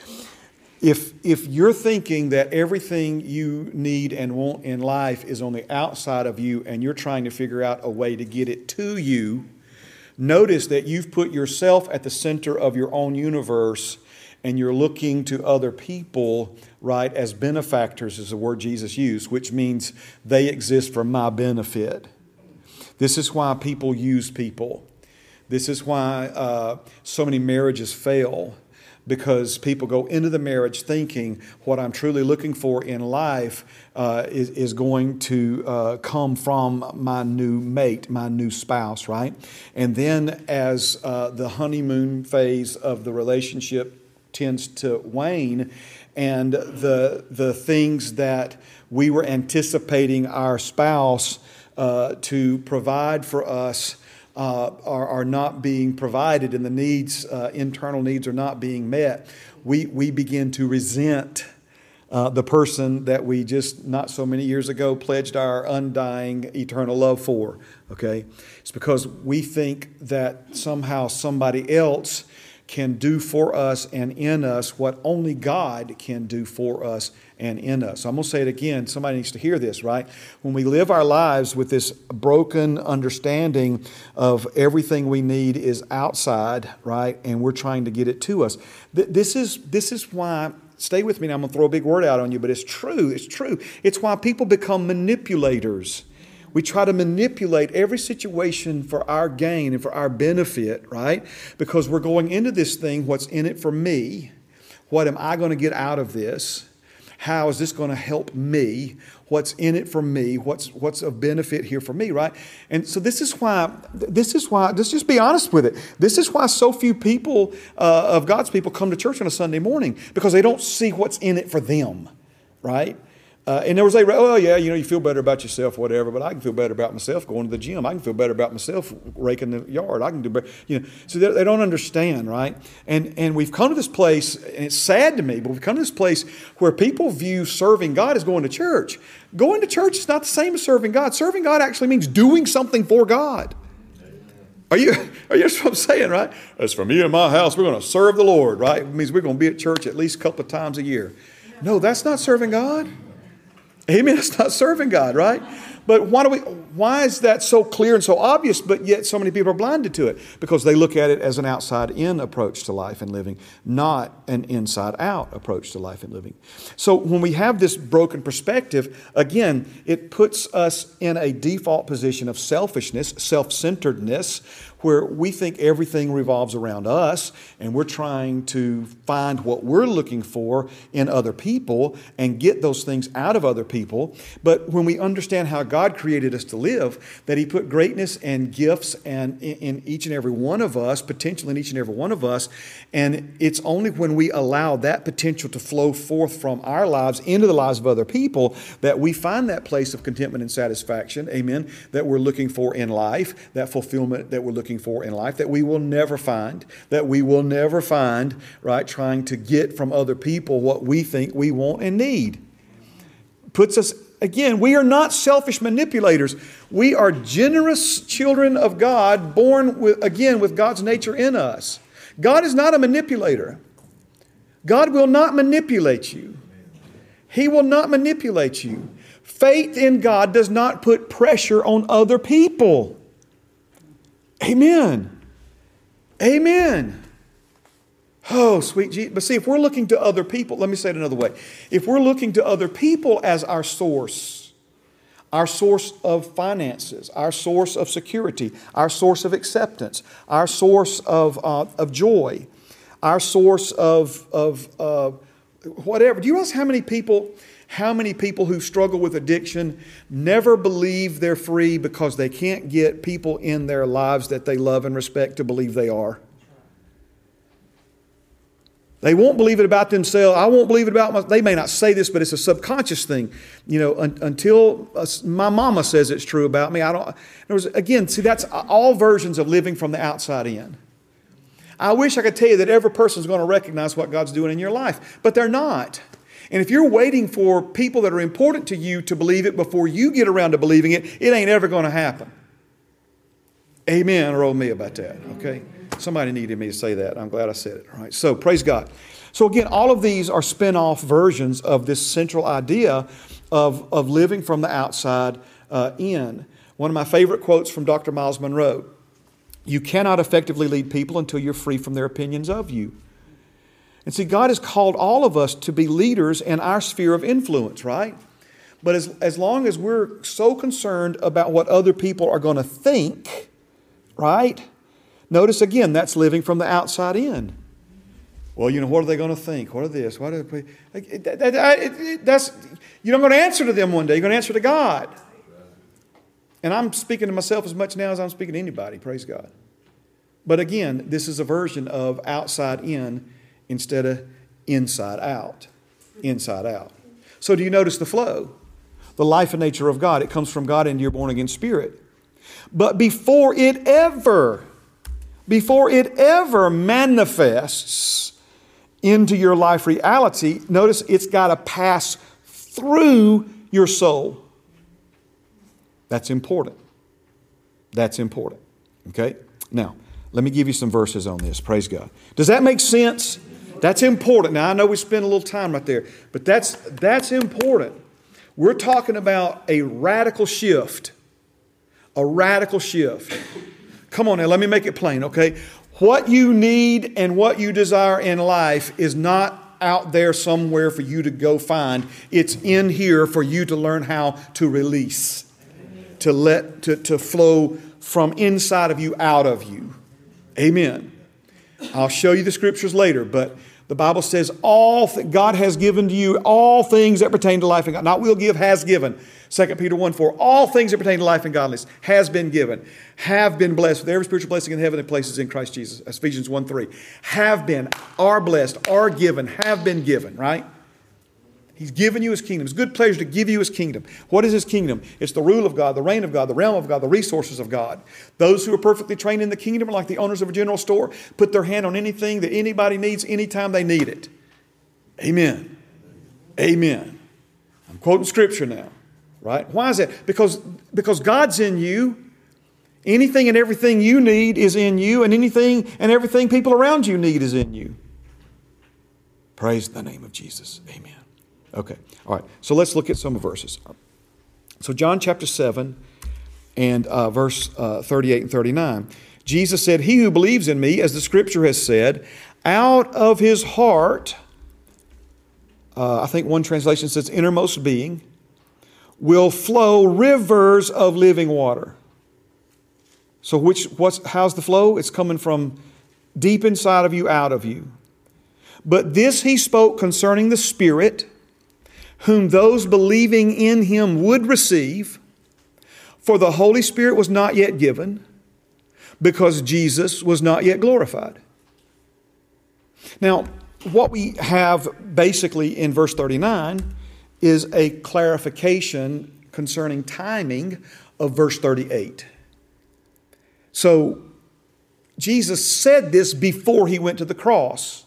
If, if you're thinking that everything you need and want in life is on the outside of you and you're trying to figure out a way to get it to you, notice that you've put yourself at the center of your own universe and you're looking to other people, right, as benefactors is the word Jesus used, which means they exist for my benefit. This is why people use people. This is why uh, so many marriages fail. Because people go into the marriage thinking what I'm truly looking for in life uh, is, is going to uh, come from my new mate, my new spouse, right? And then as uh, the honeymoon phase of the relationship tends to wane and the, the things that we were anticipating our spouse uh, to provide for us Uh, are, are not being provided and the needs, uh, internal needs are not being met, we, we begin to resent uh, the person that we just not so many years ago pledged our undying eternal love for, okay? It's because we think that somehow somebody else can do for us and in us what only God can do for us and in us. So I'm going to say it again. Somebody needs to hear this, right? When we live our lives with this broken understanding of everything we need is outside, right? And we're trying to get it to us. This is, this is why, stay with me now, I'm going to throw a big word out on you, but it's true. It's true. It's why people become manipulators. We try to manipulate every situation for our gain and for our benefit, right? Because we're going into this thing, what's in it for me? What am I going to get out of this? How is this going to help me? What's in it for me? What's what's of benefit here for me, right? And so this is why, this is why, let's just be honest with it. This is why so few people uh, of God's people come to church on a Sunday morning, because they don't see what's in it for them, right? Uh, and there was like, oh yeah, you know, you feel better about yourself, whatever, but I can feel better about myself going to the gym. I can feel better about myself raking the yard. I can do better, you know. So they, they don't understand, right? And and we've come to this place, and it's sad to me, but we've come to this place where people view serving God as going to church. Going to church is not the same as serving God. Serving God actually means doing something for God. Are you, are you, that's what I'm saying, right? As for me and my house, we're going to serve the Lord, right? It means we're going to be at church at least a couple of times a year. No, that's not serving God. Amen. It's not serving God, right? But why do we, why is that so clear and so obvious, but yet so many people are blinded to it? Because they look at it as an outside-in approach to life and living, not an inside-out approach to life and living. So when we have this broken perspective, again, it puts us in a default position of selfishness, self-centeredness, where we think everything revolves around us and we're trying to find what we're looking for in other people and get those things out of other people. But when we understand how God created us to live, that He put greatness and gifts and in each and every one of us, potential in each and every one of us, and it's only when we allow that potential to flow forth from our lives into the lives of other people that we find that place of contentment and satisfaction, amen, that we're looking for in life, that fulfillment that we're looking for in life, that we will never find, that we will never find, right, trying to get from other people what we think we want and need. Puts us, again, we are not selfish manipulators. We are generous children of God, born, with, again, with God's nature in us. God is not a manipulator. God will not manipulate you. He will not manipulate you. Faith in God does not put pressure on other people. Amen. Amen. Oh, sweet Jesus. But see, if we're looking to other people, let me say it another way. If we're looking to other people as our source, our source of finances, our source of security, our source of acceptance, our source of, uh, of joy, our source of, of uh, whatever. Do you realize how many people... How many people who struggle with addiction never believe they're free because they can't get people in their lives that they love and respect to believe they are? They won't believe it about themselves. I won't believe it about my... They may not say this, but it's a subconscious thing. You know, un, until uh, my mama says it's true about me, I don't... There was, again, see, that's all versions of living from the outside in. I wish I could tell you that every person's going to recognize what God's doing in your life, but they're not. And if you're waiting for people that are important to you to believe it before you get around to believing it, it ain't ever going to happen. Amen. Roll me about that. Okay. Somebody needed me to say that. I'm glad I said it. All right. So praise God. So again, all of these are spin-off versions of this central idea of, of living from the outside uh, in. One of my favorite quotes from Doctor Miles Monroe: "You cannot effectively lead people until you're free from their opinions of you." And see, God has called all of us to be leaders in our sphere of influence, right? But as, as long as we're so concerned about what other people are going to think, right? Notice again, that's living from the outside in. Well, you know, what are they going to think? What are this? What are they, that, that, that, that's, you're not going to answer to them one day. You're going to answer to God. And I'm speaking to myself as much now as I'm speaking to anybody. Praise God. But again, this is a version of outside in instead of inside out. Inside out. So do you notice the flow? The life and nature of God. It comes from God into your born-again spirit. But before it ever, before it ever manifests into your life reality, notice it's got to pass through your soul. That's important. That's important. Okay? Now, let me give you some verses on this. Praise God. Does that make sense? That's important. Now, I know we spent a little time right there, but that's, that's important. We're talking about a radical shift. A radical shift. Come on now, let me make it plain, okay? What you need and what you desire in life is not out there somewhere for you to go find. It's in here for you to learn how to release. To let, to, to flow from inside of you out of you. Amen. I'll show you the scriptures later, but the Bible says all th- God has given to you all things that pertain to life and God. Not will give, has given. Second Peter one four. All things that pertain to life and godliness has been given. Have been blessed with every spiritual blessing in heavenly places in Christ Jesus. Ephesians one three. Have been, are blessed, are given, have been given, right? He's given you His kingdom. It's good pleasure to give you His kingdom. What is His kingdom? It's the rule of God, the reign of God, the realm of God, the resources of God. Those who are perfectly trained in the kingdom are like the owners of a general store. Put their hand on anything that anybody needs anytime they need it. Amen. Amen. I'm quoting scripture now, right? Why is that? Because, because God's in you. Anything and everything you need is in you, and anything and everything people around you need is in you. Praise the name of Jesus. Amen. Okay. All right. So let's look at some verses. So John chapter seven and uh, verse uh, thirty-eight and thirty-nine. Jesus said, "He who believes in me, as the scripture has said, out of his heart," uh, I think one translation says innermost being, "will flow rivers of living water." So which, what's, how's the flow? It's coming from deep inside of you, out of you. "But this he spoke concerning the Spirit, whom those believing in him would receive. For the Holy Spirit was not yet given, because Jesus was not yet glorified." Now, what we have basically in verse thirty-nine is a clarification concerning timing of verse thirty-eight. So, Jesus said this before he went to the cross,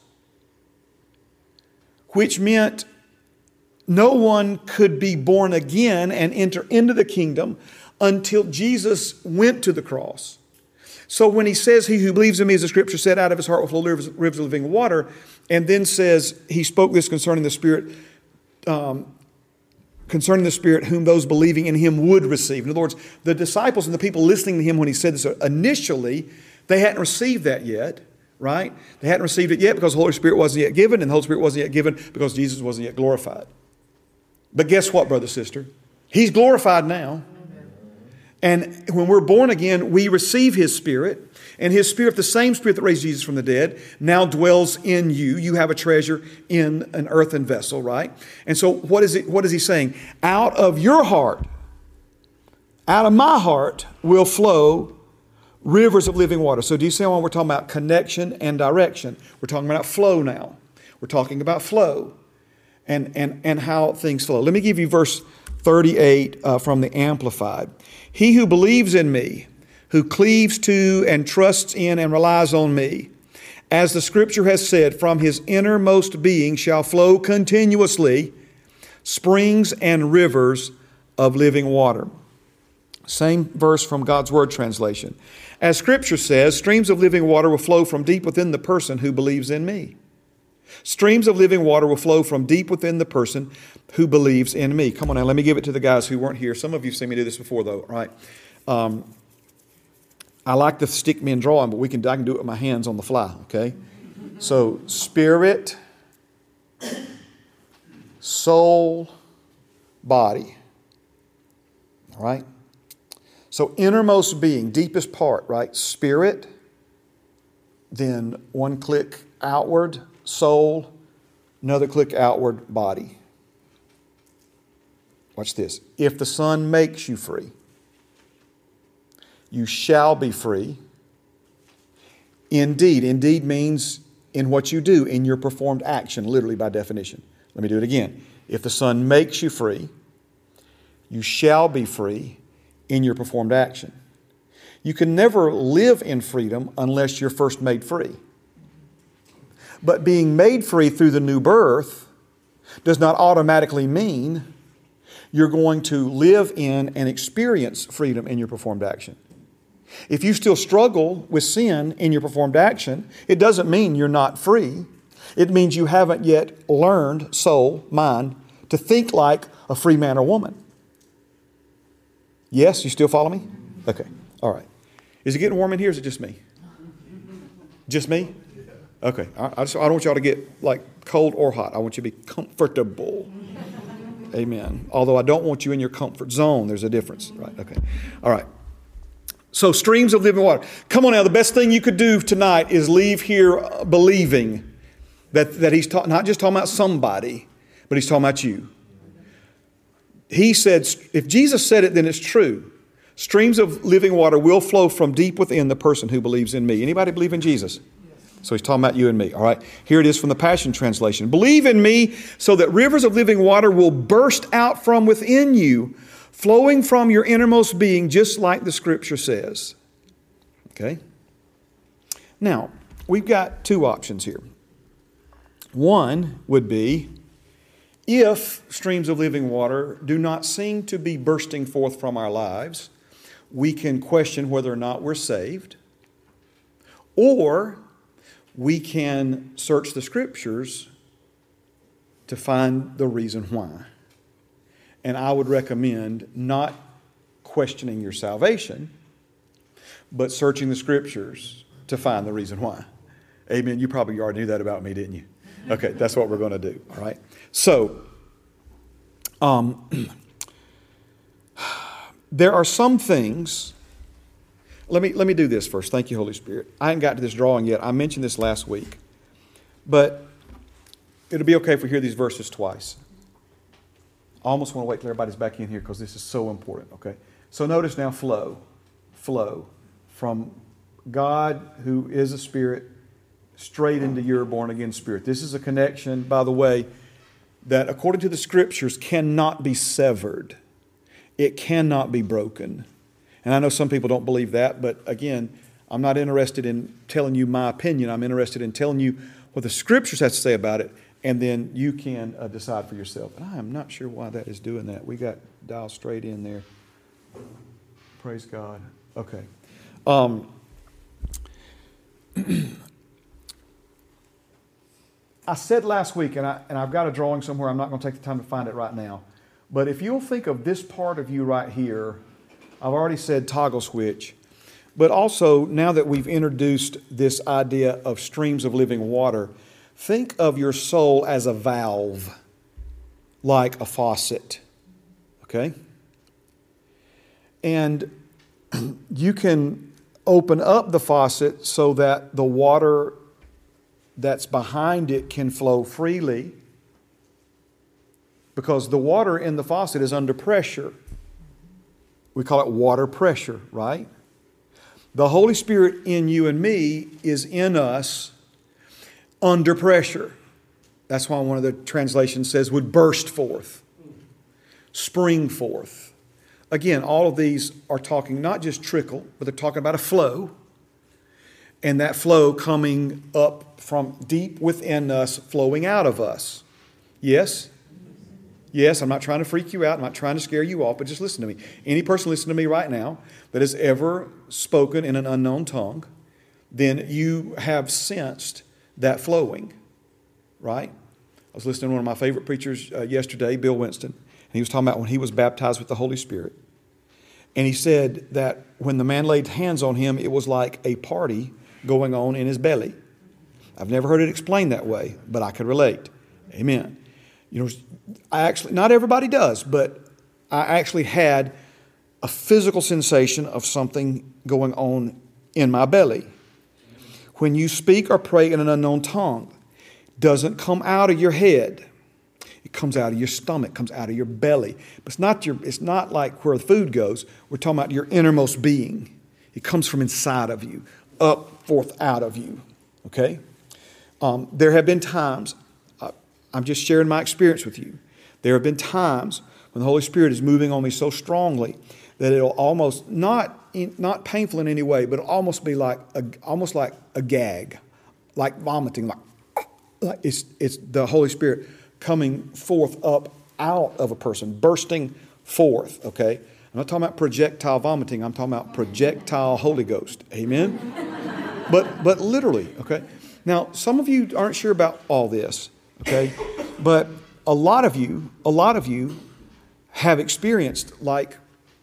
which meant no one could be born again and enter into the kingdom until Jesus went to the cross. So when he says, "He who believes in me," as the scripture said, "out of his heart will flow rivers, rivers of living water," and then says, he spoke this concerning the Spirit, um, concerning the Spirit whom those believing in him would receive. In other words, the disciples and the people listening to him when he said this initially, they hadn't received that yet, right? They hadn't received it yet because the Holy Spirit wasn't yet given, and the Holy Spirit wasn't yet given because Jesus wasn't yet glorified. But guess what, brother, sister? He's glorified now. And when we're born again, we receive his Spirit. And his Spirit, the same Spirit that raised Jesus from the dead, now dwells in you. You have a treasure in an earthen vessel, right? And so what is it? What is he saying? Out of your heart, out of my heart will flow rivers of living water. So do you see why we're talking about connection and direction? We're talking about flow now. We're talking about flow and, and, and how things flow. Let me give you verse thirty-eight uh, from the Amplified. "He who believes in me, who cleaves to and trusts in and relies on me, as the scripture has said, from his innermost being shall flow continuously springs and rivers of living water." Same verse from God's Word translation. "As scripture says, streams of living water will flow from deep within the person who believes in me." Streams of living water will flow from deep within the person who believes in me. Come on now, let me give it to the guys who weren't here. Some of you have seen me do this before though, right? Um, I like the stick men drawing, but we can, I can do it with my hands on the fly, okay? So, spirit, soul, body. All right? So, innermost being, deepest part, right? Spirit, then one click outward, soul, another click outward, body. Watch this. "If the Son makes you free, you shall be free. Indeed." Indeed means in what you do, in your performed action, literally by definition. Let me do it again. "If the Son makes you free, you shall be free in your performed action." You can never live in freedom unless you're first made free. But being made free through the new birth does not automatically mean you're going to live in and experience freedom in your performed action. If you still struggle with sin in your performed action, it doesn't mean you're not free. It means you haven't yet learned, soul, mind, to think like a free man or woman. Yes, you still follow me? Okay, all right. Is it getting warm in here or is it just me? Just me? Okay, I, I, just, I don't want y'all to get like cold or hot. I want you to be comfortable. Amen. Although I don't want you in your comfort zone. There's a difference, right? Okay, all right. So streams of living water. Come on now, the best thing you could do tonight is leave here believing that, that he's ta- not just talking about somebody, but he's talking about you. He said, if Jesus said it, then it's true. Streams of living water will flow from deep within the person who believes in me. Anybody believe in Jesus? So he's talking about you and me, all right? Here it is from the Passion Translation. "Believe in me so that rivers of living water will burst out from within you, flowing from your innermost being, just like the scripture says." Okay? Now, we've got two options here. One would be, if streams of living water do not seem to be bursting forth from our lives, we can question whether or not we're saved. Or we can search the scriptures to find the reason why. And I would recommend not questioning your salvation, but searching the Scriptures to find the reason why. Amen. You probably already knew that about me, didn't you? Okay, that's what we're going to do. All right. So, um, there are some things. Let me let me do this first. Thank you, Holy Spirit. I haven't got to this drawing yet. I mentioned this last week, but it'll be okay if we hear these verses twice. I almost want to wait till everybody's back in here because this is so important. Okay. So notice now, flow, flow from God, who is a spirit, straight into your born again spirit. This is a connection, by the way, that according to the Scriptures cannot be severed. It cannot be broken. And I know some people don't believe that, but again, I'm not interested in telling you my opinion. I'm interested in telling you what the Scriptures have to say about it, and then you can uh, decide for yourself. And I am not sure why that is doing that. We got dialed straight in there. Praise God. Okay. Um, I said last week, and, I, and I've got a drawing somewhere. I'm not going to take the time to find it right now. But if you'll think of this part of you right here, I've already said toggle switch. But also, now that we've introduced this idea of streams of living water, think of your soul as a valve, like a faucet. Okay? And you can open up the faucet so that the water that's behind it can flow freely, because the water in the faucet is under pressure. We call it water pressure, right? The Holy Spirit in you and me is in us under pressure. That's why one of the translations says would burst forth, spring forth. Again, all of these are talking not just trickle, but they're talking about a flow. And that flow coming up from deep within us, flowing out of us. Yes? Yes, I'm not trying to freak you out. I'm not trying to scare you off, but just listen to me. Any person listening to me right now that has ever spoken in an unknown tongue, then you have sensed that flowing, right? I was listening to one of my favorite preachers uh, yesterday, Bill Winston, and he was talking about when he was baptized with the Holy Spirit. And he said that when the man laid hands on him, it was like a party going on in his belly. I've never heard it explained that way, but I could relate. Amen. You know, I actually, not everybody does, but I actually had a physical sensation of something going on in my belly. When you speak or pray in an unknown tongue, it doesn't come out of your head. It comes out of your stomach, comes out of your belly. But it's not your, it's not like where the food goes. We're talking about your innermost being. It comes from inside of you, up, forth, out of you. Okay? Um, there have been times, uh, I'm just sharing my experience with you. There have been times when the Holy Spirit is moving on me so strongly that it'll almost, not in, not painful in any way, but it'll almost be like a, almost like a gag, like vomiting, like, like it's, it's the Holy Spirit coming forth up out of a person, bursting forth, okay? I'm not talking about projectile vomiting. I'm talking about projectile Holy Ghost. Amen? but but literally, okay? Now, some of you aren't sure about all this, okay? But a lot of you, a lot of you have experienced like,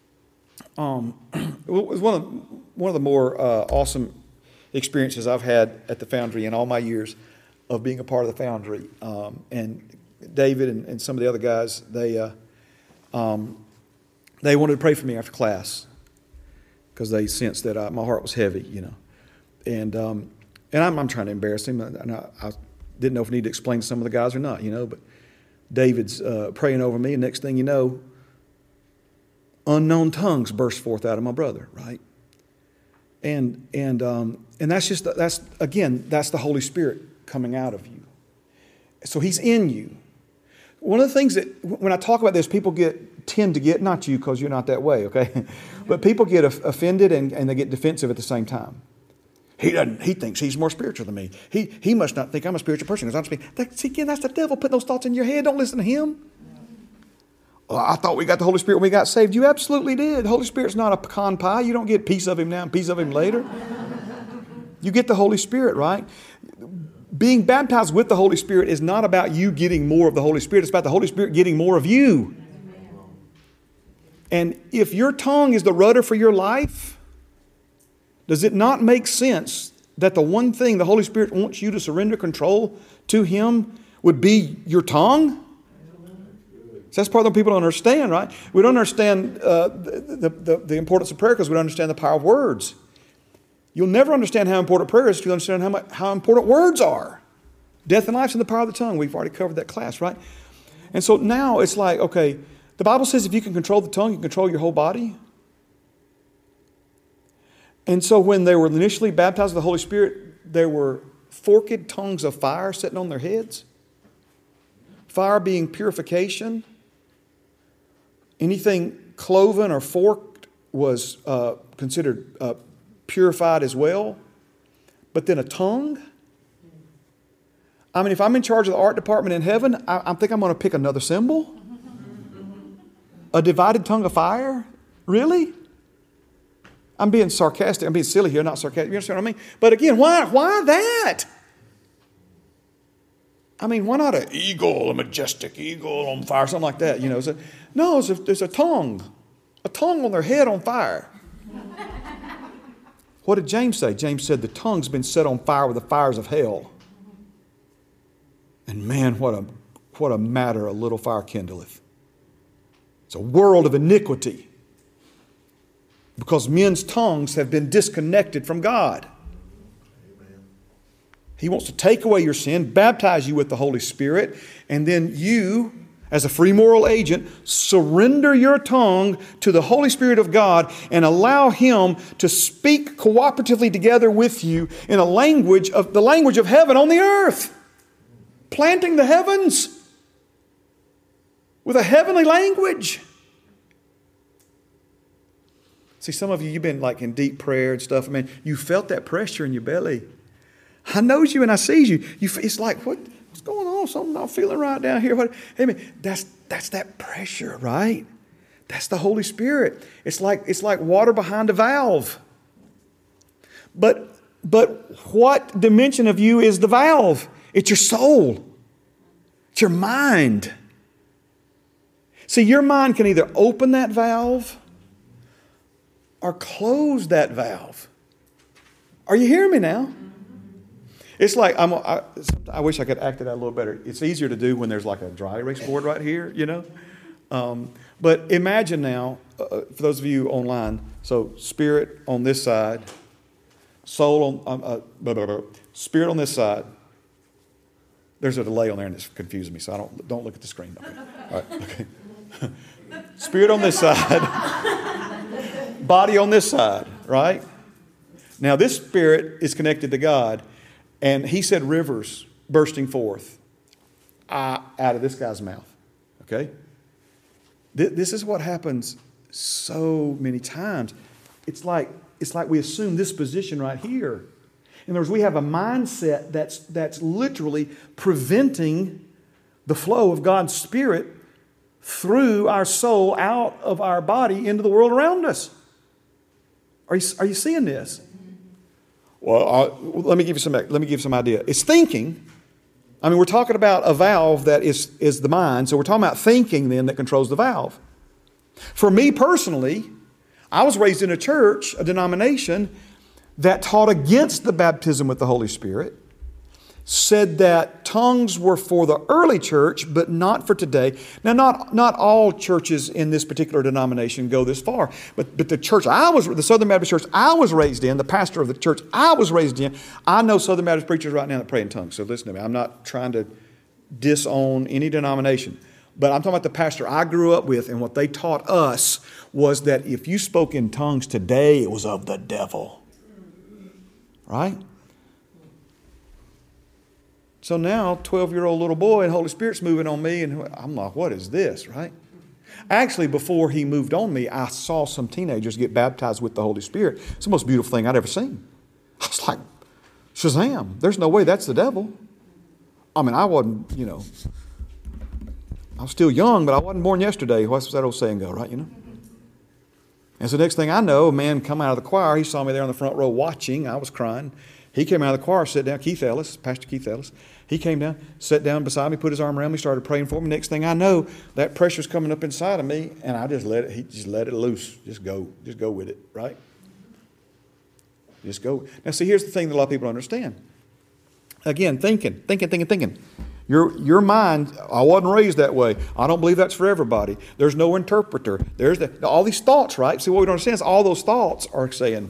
um, it was one of, one of the more uh, awesome experiences I've had at the Foundry in all my years of being a part of the Foundry. Um, and David and, and some of the other guys, they uh, um, they wanted to pray for me after class because they sensed that I, my heart was heavy, you know. And um, and I'm, I'm trying to embarrass him. And I, I didn't know if I need to explain to some of the guys or not, you know. But David's uh, praying over me, and next thing you know, unknown tongues burst forth out of my brother, right? And and um, and that's just that's again that's the Holy Spirit coming out of you. So He's in you. One of the things that when I talk about this, people get tend to get, not you because you're not that way, okay, but people get offended and, and they get defensive at the same time. He doesn't. He thinks he's more spiritual than me. He he must not think I'm a spiritual person because I'm speaking. That, see, again, that's the devil putting those thoughts in your head. Don't listen to him. Well, I thought we got the Holy Spirit when we got saved. You absolutely did. The Holy Spirit's not a pecan pie. You don't get piece of Him now and piece of Him later. You get the Holy Spirit, right? Being baptized with the Holy Spirit is not about you getting more of the Holy Spirit. It's about the Holy Spirit getting more of you. And if your tongue is the rudder for your life, does it not make sense that the one thing the Holy Spirit wants you to surrender control to Him would be your tongue? So that's part of the people don't understand, right? We don't understand uh, the, the, the importance of prayer because we don't understand the power of words. You'll never understand how important prayer is until you understand how, much, how important words are. Death and life's in the power of the tongue. We've already covered that class, right? And so now it's like, okay, the Bible says if you can control the tongue, you can control your whole body. And so when they were initially baptized with the Holy Spirit, there were forked tongues of fire sitting on their heads. Fire being purification. Anything cloven or forked was uh, considered uh, purified as well. But then a tongue. I mean, if I'm in charge of the art department in heaven, I, I think I'm going to pick another symbol. A divided tongue of fire? Really? I'm being sarcastic. I'm being silly here, not sarcastic. You understand what I mean? But again, why, why that? I mean, why not an eagle, a majestic eagle on fire, something like that? You know, it's a, no, it's a, it's a tongue. A tongue on their head on fire. What did James say? James said the tongue's been set on fire with the fires of hell. And man, what a, what a matter a little fire kindleth. It's a world of iniquity. Because men's tongues have been disconnected from God. He wants to take away your sin, baptize you with the Holy Spirit, and then you, as a free moral agent, surrender your tongue to the Holy Spirit of God and allow Him to speak cooperatively together with you in a language of the language of heaven on the earth. Planting the heavens with a heavenly language. See, some of you, you've been like in deep prayer and stuff. I mean, you felt that pressure in your belly. I knows you and I sees you. you it's like, what, what's going on? Something not feeling right down here. What? Hey, man, that's that's that pressure, right? That's the Holy Spirit. It's like it's like water behind a valve. But but what dimension of you is the valve? It's your soul. It's your mind. See, your mind can either open that valve or close that valve. Are you hearing me now? It's like, I'm, I, I wish I could act it out a little better. It's easier to do when there's like a dry erase board right here, you know. Um, but imagine now, uh, for those of you online, so spirit on this side, soul on, um, uh, blah, blah, blah, spirit on this side. There's a delay on there and it's confusing me, so I don't, don't look at the screen. Okay. All right, okay. Spirit on this side, body on this side, right? Now this spirit is connected to God. And he said rivers bursting forth uh, out of this guy's mouth. Okay? Th- this is what happens so many times. It's like, it's like we assume this position right here. In other words, we have a mindset that's, that's literally preventing the flow of God's Spirit through our soul out of our body into the world around us. Are you, are you seeing this? Well, I'll, let me give you some. Let me give you some idea. It's thinking. I mean, we're talking about a valve that is is the mind. So we're talking about thinking then that controls the valve. For me personally, I was raised in a church, a denomination that taught against the baptism with the Holy Spirit. Said that tongues were for the early church, but not for today. Now, not, not all churches in this particular denomination go this far, but, but the church I was, the Southern Baptist church I was raised in, the pastor of the church I was raised in, I know Southern Baptist preachers right now that pray in tongues. So listen to me. I'm not trying to disown any denomination, but I'm talking about the pastor I grew up with, and what they taught us was that if you spoke in tongues today, it was of the devil. Right? So now, twelve-year-old little boy and Holy Spirit's moving on me, and I'm like, what is this, right? Actually, before he moved on me, I saw some teenagers get baptized with the Holy Spirit. It's the most beautiful thing I'd ever seen. I was like, Shazam, there's no way that's the devil. I mean, I wasn't, you know, I was still young, but I wasn't born yesterday. What's that old saying go, right, you know? And so next thing I know, a man come out of the choir. He saw me there on the front row watching. I was crying. He came out of the choir, sat down, Keith Ellis, Pastor Keith Ellis. He came down, sat down beside me, put his arm around me, started praying for me. Next thing I know, that pressure's coming up inside of me, and I just let it, he just let it loose. Just go, just go with it, right? Just go. Now see, here's the thing that a lot of people don't understand. Again, thinking, thinking, thinking, thinking. Your, your mind, I wasn't raised that way. I don't believe that's for everybody. There's no interpreter. There's the, all these thoughts, right? See, what we don't understand is all those thoughts are saying,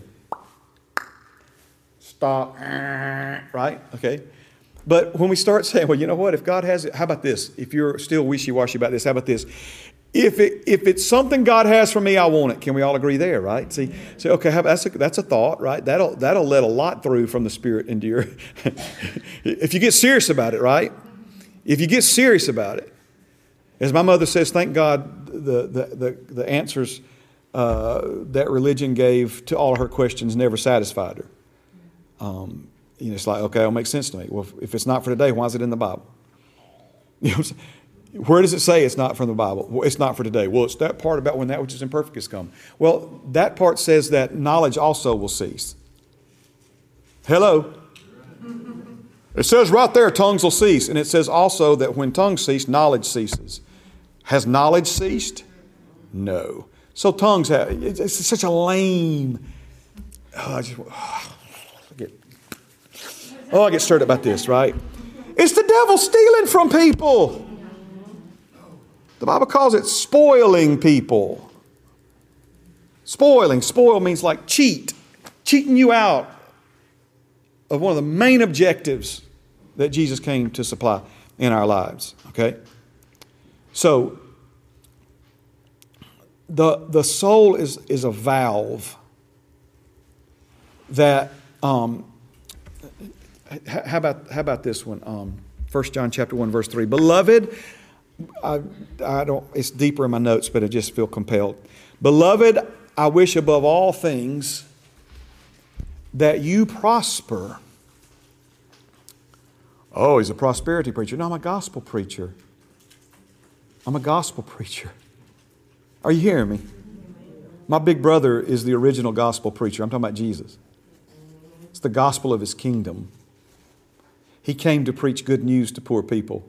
stop, right? Okay. But when we start saying, well, you know what? If God has it, how about this? If you're still wishy-washy about this, how about this? If it if it's something God has for me, I want it. Can we all agree there, right? See, say, okay, how, that's a, that's a thought, right? That'll that'll let a lot through from the Spirit into your. If you get serious about it, right? If you get serious about it, as my mother says, thank God the the the, the answers uh, that religion gave to all of her questions never satisfied her. Um, you know, it's like, okay, it'll make sense to me. Well, if, if it's not for today, why is it in the Bible? You know what I'm saying? Where does it say it's not from the Bible? Well, it's not for today. Well, it's that part about when that which is imperfect has come. Well, that part says that knowledge also will cease. Hello? It says right there, tongues will cease. And it says also that when tongues cease, knowledge ceases. Has knowledge ceased? No. So tongues have, it's, it's such a lame, oh, I just, oh, I get, oh, I get stirred about this, right? It's the devil stealing from people. The Bible calls it spoiling people. Spoiling. Spoil means like cheat. Cheating you out of one of the main objectives that Jesus came to supply in our lives. Okay? So, the, the soul is, is a valve that, um, how about, how about this one? Um, First John chapter one, verse three. Beloved, I, I don't, it's deeper in my notes, but I just feel compelled. Beloved, I wish above all things that you prosper. Oh, he's a prosperity preacher. No, I'm a gospel preacher. I'm a gospel preacher. Are you hearing me? My big brother is the original gospel preacher. I'm talking about Jesus. It's the gospel of his kingdom. He came to preach good news to poor people.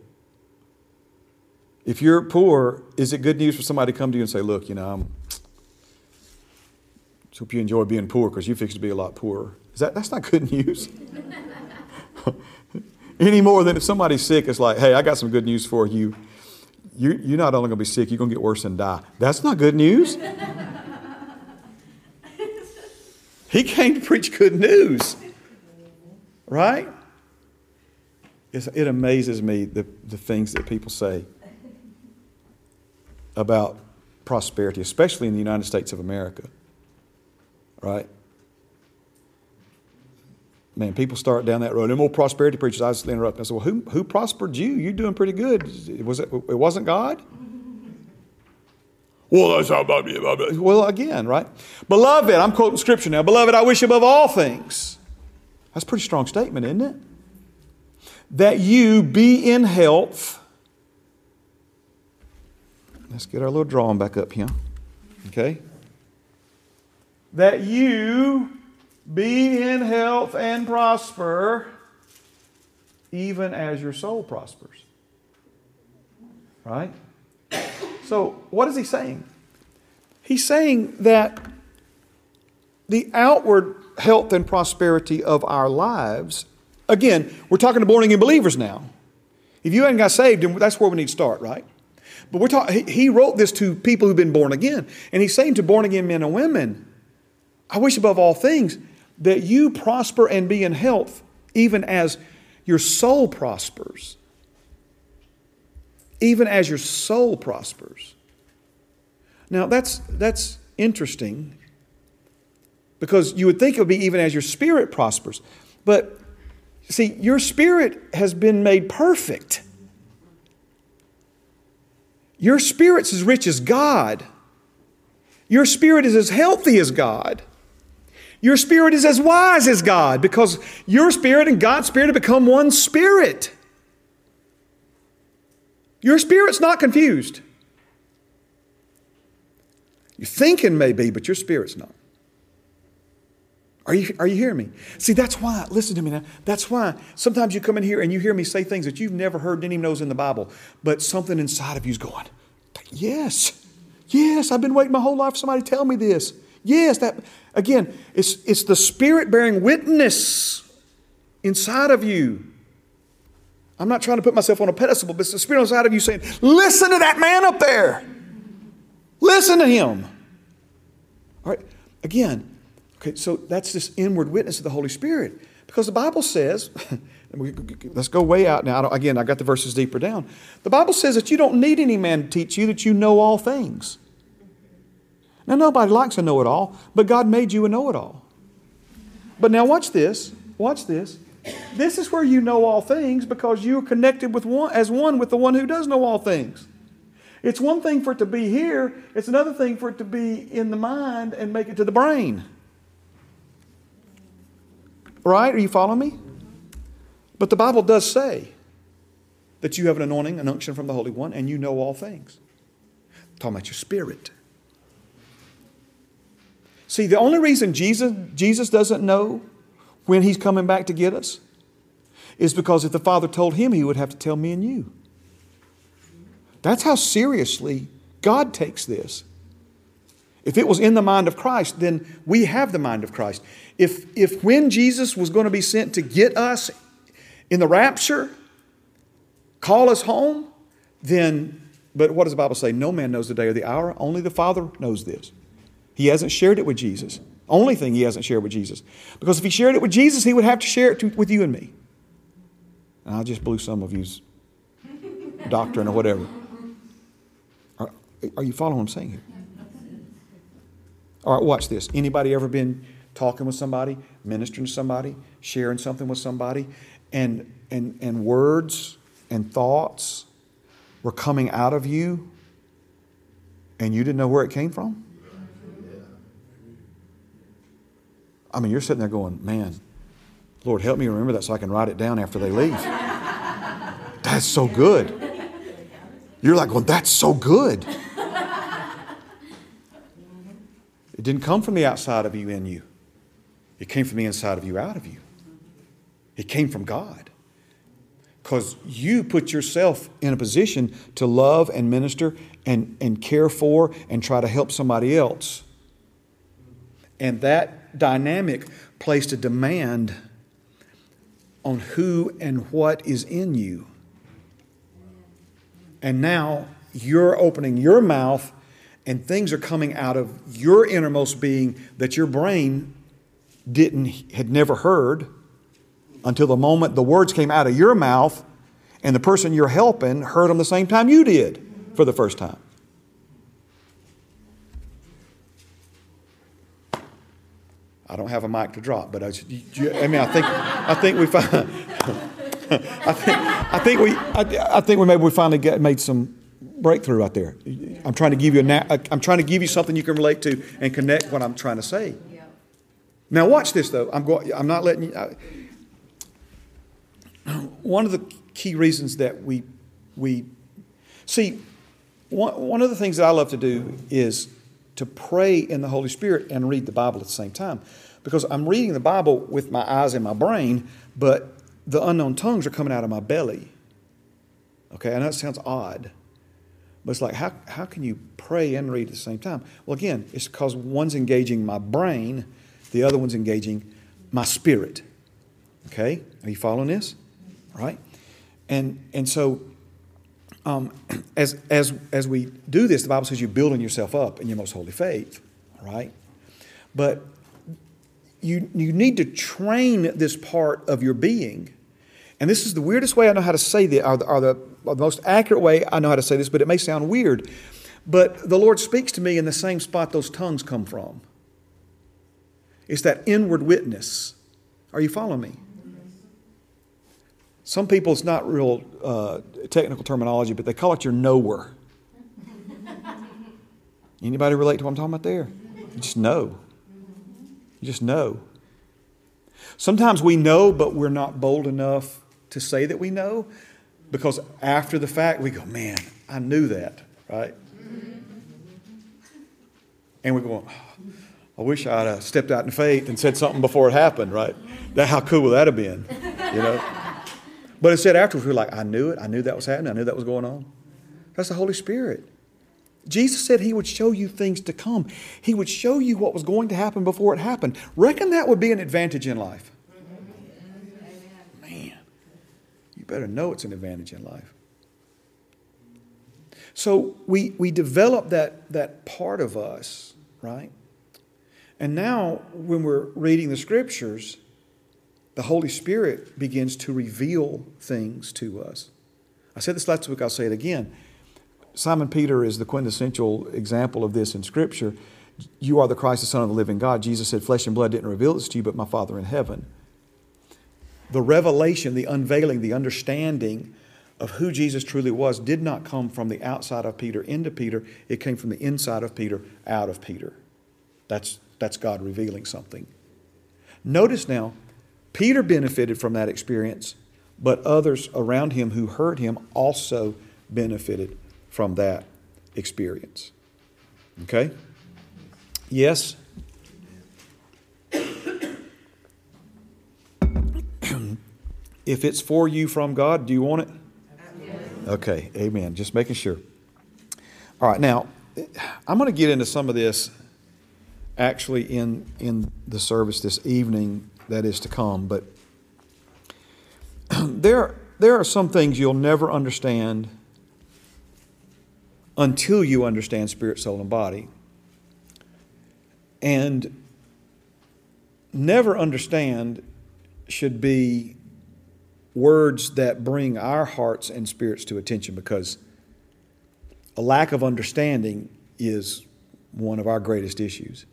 If you're poor, is it good news for somebody to come to you and say, look, you know, I'm, I hope you enjoy being poor because you fix to be a lot poorer. Is that, that's not good news. Any more than if somebody's sick, it's like, hey, I got some good news for you. you you're not only going to be sick, you're going to get worse and die. That's not good news. He came to preach good news. Right? It's, it amazes me the, the things that people say about prosperity, especially in the United States of America. Right? Man, people start down that road. And more prosperity preachers, I was interrupting. I said, well, who, who prospered you? You're doing pretty good. Was it, it wasn't God? Well, that's how about me. Well, again, right? Beloved, I'm quoting scripture now. Beloved, I wish above all things. That's a pretty strong statement, isn't it? That you be in health. Let's get our little drawing back up here. Okay? That you be in health and prosper, even as your soul prospers. Right? So, what is he saying? He's saying that the outward health and prosperity of our lives, again, we're talking to born-again believers now. If you haven't got saved, that's where we need to start, right? But we're talking. He wrote this to people who've been born again. And he's saying to born-again men and women, I wish above all things that you prosper and be in health, even as your soul prospers. Even as your soul prospers. Now, that's, that's interesting, because you would think it would be even as your spirit prospers. But, see, your spirit has been made perfect. Your spirit's as rich as God. Your spirit is as healthy as God. Your spirit is as wise as God, because your spirit and God's spirit have become one spirit. Your spirit's not confused. Your thinking may be, but your spirit's not. Are you, are you hearing me? See, that's why, listen to me now, that's why sometimes you come in here and you hear me say things that you've never heard, didn't even know was in the Bible, but something inside of you is going, yes, yes, I've been waiting my whole life for somebody to tell me this. Yes, that, again, it's, it's the Spirit bearing witness inside of you. I'm not trying to put myself on a pedestal, but it's the Spirit inside of you saying, listen to that man up there. Listen to him. All right, again, okay, so that's this inward witness of the Holy Spirit. Because the Bible says, let's go way out now. I don't, again, I got the verses deeper down. The Bible says that you don't need any man to teach you, that you know all things. Now, nobody likes a know-it-all, but God made you a know-it-all. But now watch this. Watch this. This is where you know all things because you are connected with one, as one with the one who does know all things. It's one thing for it to be here. It's another thing for it to be in the mind and make it to the brain. Right? Are you following me? But the Bible does say that you have an anointing, an unction from the Holy One, and you know all things. I'm talking about your spirit. See, the only reason Jesus, Jesus doesn't know when He's coming back to get us is because if the Father told Him, He would have to tell me and you. That's how seriously God takes this. If it was in the mind of Christ, then we have the mind of Christ. If, if when Jesus was going to be sent to get us in the rapture, call us home, then, but what does the Bible say? No man knows the day or the hour. Only the Father knows this. He hasn't shared it with Jesus. Only thing He hasn't shared with Jesus. Because if He shared it with Jesus, He would have to share it to, with you and me. And I just blew some of you's doctrine or whatever. Are, are you following what I'm saying here? All right, watch this. Anybody ever been talking with somebody, ministering to somebody, sharing something with somebody, and and and words and thoughts were coming out of you, and you didn't know where it came from? I mean, you're sitting there going, man, Lord, help me remember that so I can write it down after they leave. That's so good. You're like, well, that's so good. It didn't come from the outside of you in you. It came from the inside of you out of you. It came from God. Because you put yourself in a position to love and minister and, and care for and try to help somebody else. And that dynamic placed a demand on who and what is in you. And now you're opening your mouth and things are coming out of your innermost being that your brain didn't, had never heard until the moment the words came out of your mouth and the person you're helping heard them the same time you did for the first time. I don't have a mic to drop, but I, I mean, I think, I think we find, I think, I think we, I, I think we maybe we finally get, made some breakthrough out there. I'm trying to give you a, I'm trying to give you something you can relate to and connect what I'm trying to say. Now watch this though. I'm going. I'm not letting you. I, one of the key reasons that we we see one one of the things that I love to do is to pray in the Holy Spirit and read the Bible at the same time, because I'm reading the Bible with my eyes and my brain, but the unknown tongues are coming out of my belly. Okay, I know it sounds odd, but it's like how how can you pray and read at the same time? Well, again, it's because one's engaging my brain. The other one's engaging my spirit. Okay? Are you following this? Right? And and so um, as as as we do this, the Bible says you're building yourself up in your most holy faith. All right? But you you need to train this part of your being. And this is the weirdest way I know how to say this, or the, or the, or the most accurate way I know how to say this, but it may sound weird. But the Lord speaks to me in the same spot those tongues come from. It's that inward witness. Are you following me? Some people, it's not real uh, technical terminology, but they call it your knower. Anybody relate to what I'm talking about there? You just know. You just know. Sometimes we know, but we're not bold enough to say that we know, because after the fact we go, man, I knew that, right? And we go, oh, I wish I'd uh, stepped out in faith and said something before it happened, right? That, how cool would that have been, you know? But instead afterwards, we're like, I knew it. I knew that was happening. I knew that was going on. That's the Holy Spirit. Jesus said He would show you things to come. He would show you what was going to happen before it happened. Reckon that would be an advantage in life. Man, you better know it's an advantage in life. So we, we develop that, that part of us, right? And now when we're reading the Scriptures, the Holy Spirit begins to reveal things to us. I said this last week, I'll say it again. Simon Peter is the quintessential example of this in Scripture. You are the Christ, the Son of the living God. Jesus said, flesh and blood didn't reveal this to you, but my Father in heaven. The revelation, the unveiling, the understanding of who Jesus truly was did not come from the outside of Peter into Peter. It came from the inside of Peter out of Peter. That's, that's God revealing something. Notice now, Peter benefited from that experience, but others around him who heard him also benefited from that experience. Okay? Yes? If it's for you from God, do you want it? Okay, amen. Just making sure. All right, now, I'm going to get into some of this actually in, in the service this evening that is to come, but there, there are some things you'll never understand until you understand spirit, soul, and body. And never understand should be words that bring our hearts and spirits to attention, because a lack of understanding is one of our greatest issues.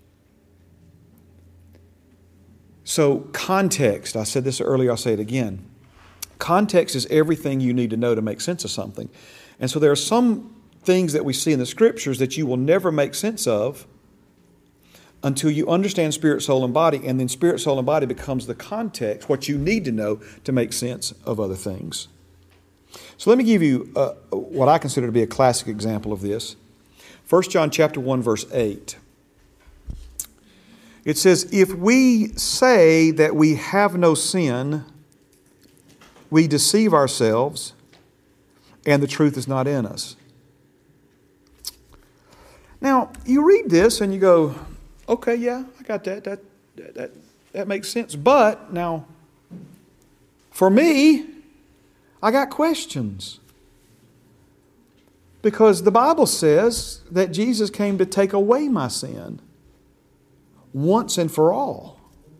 So context, I said this earlier, I'll say it again. Context is everything you need to know to make sense of something. And so there are some things that we see in the Scriptures that you will never make sense of until you understand spirit, soul, and body, and then spirit, soul, and body becomes the context, what you need to know to make sense of other things. So let me give you uh, what I consider to be a classic example of this. First John chapter one, verse eight. It says, if we say that we have no sin, we deceive ourselves, and the truth is not in us. Now, you read this and you go, okay, yeah, I got that. That, that, that makes sense. But now, for me, I got questions. Because the Bible says that Jesus came to take away my sin once and for all.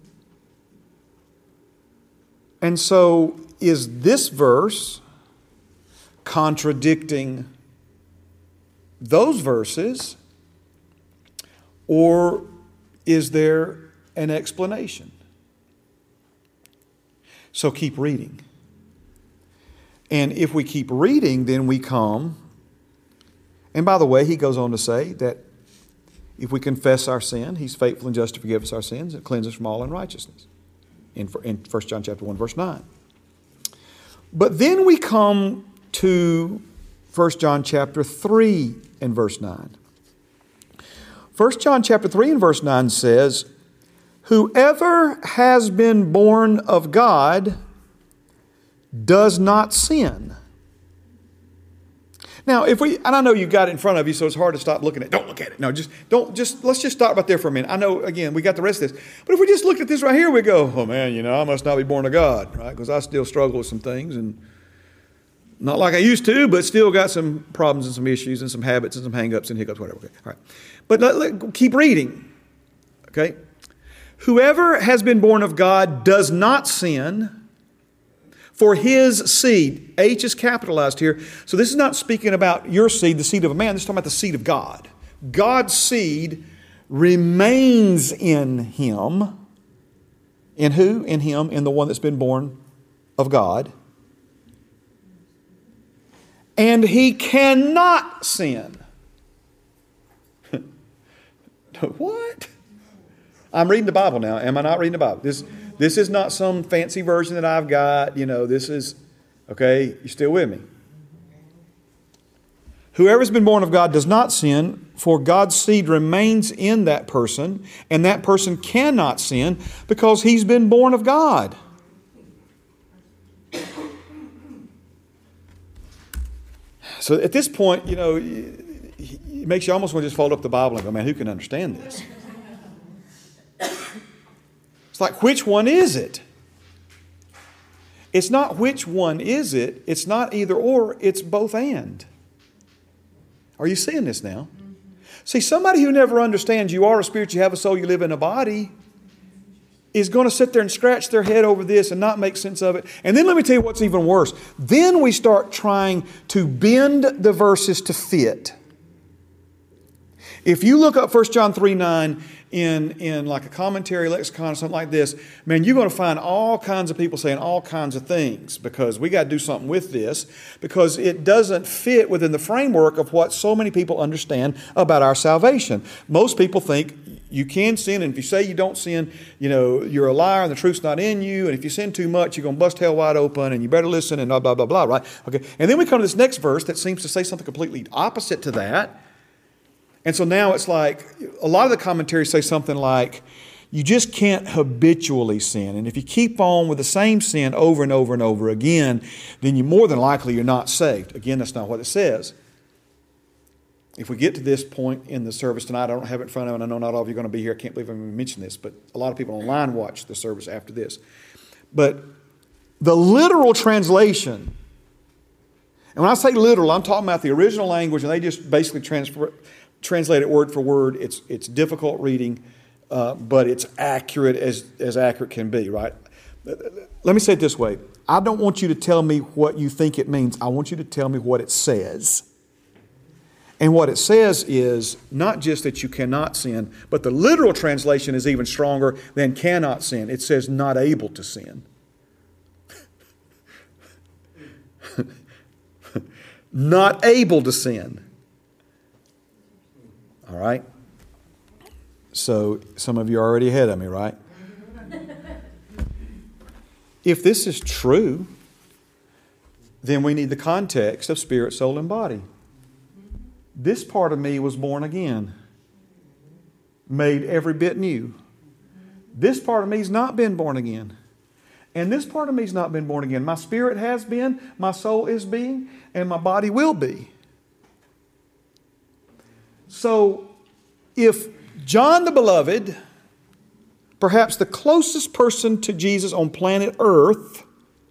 And so, is this verse contradicting those verses, or is there an explanation? So keep reading. And if we keep reading, then we come, and by the way, he goes on to say that if we confess our sin, He's faithful and just to forgive us our sins and cleanse us from all unrighteousness. In, in First John chapter one, verse nine. But then we come to First John chapter three and verse nine. First John chapter three and verse nine says, whoever has been born of God does not sin. Now, if we, and I know you've got it in front of you, so it's hard to stop looking at it. Don't look at it. No, just, don't, just, let's just stop right there for a minute. I know, again, we got the rest of this. But if we just look at this right here, we go, oh man, you know, I must not be born of God, right? Because I still struggle with some things, and not like I used to, but still got some problems and some issues and some habits and some hang-ups and hiccups, whatever. Okay, all right. But let, let, keep reading, okay? Whoever has been born of God does not sin, for his seed, H is capitalized here. So this is not speaking about your seed, the seed of a man. This is talking about the seed of God. God's seed remains in him. In who? In him, in the one that's been born of God. And he cannot sin. What? I'm reading the Bible now. Am I not reading the Bible? This, this is not some fancy version that I've got. You know, this is, okay, you still with me? Whoever's been born of God does not sin, For God's seed remains in that person, and that person cannot sin because he's been born of God. So at this point, you know, it makes you almost want to just fold up the Bible and go, man, who can understand this? It's like, which one is it? It's not which one is it. It's not either or. It's both and. Are you seeing this now? See, somebody who never understands you are a spirit, you have a soul, you live in a body, is going to sit there and scratch their head over this and not make sense of it. And then let me tell you what's even worse. Then we start trying to bend the verses to fit. If you look up First John three nine in, in like a commentary lexicon or something like this, man, you're going to find all kinds of people saying all kinds of things because we got to do something with this because it doesn't fit within the framework of what so many people understand about our salvation. Most people think you can sin, and if you say you don't sin, you know, you're a liar and the truth's not in you, and if you sin too much, you're going to bust hell wide open, and you better listen, and blah, blah, blah, blah, right? Okay. And then we come to this next verse that seems to say something completely opposite to that. And so now it's like, a lot of the commentaries say something like, you just can't habitually sin. And if you keep on with the same sin over and over and over again, then you more than likely you're not saved. Again, that's not what it says. If we get to this point in the service tonight, I don't have it in front of me, and I know not all of you are going to be here. I can't believe I'm going to mention this, but a lot of people online watch the service after this. But the literal translation, and when I say literal, I'm talking about the original language, and they just basically transfer translate it word for word. It's it's difficult reading, uh, but it's accurate as, as accurate can be, right? Let me say it this way. I don't want you to tell me what you think it means. I want you to tell me what it says. And what it says is not just that you cannot sin, but the literal translation is even stronger than cannot sin. It says not able to sin. Not able to sin. All right? So some of you are already ahead of me, right? If this is true, then we need the context of spirit, soul, and body. This part of me was born again, made every bit new. This part of me has not been born again. And this part of me has not been born again. My spirit has been, my soul is being, and my body will be. So, if John the Beloved, perhaps the closest person to Jesus on planet Earth,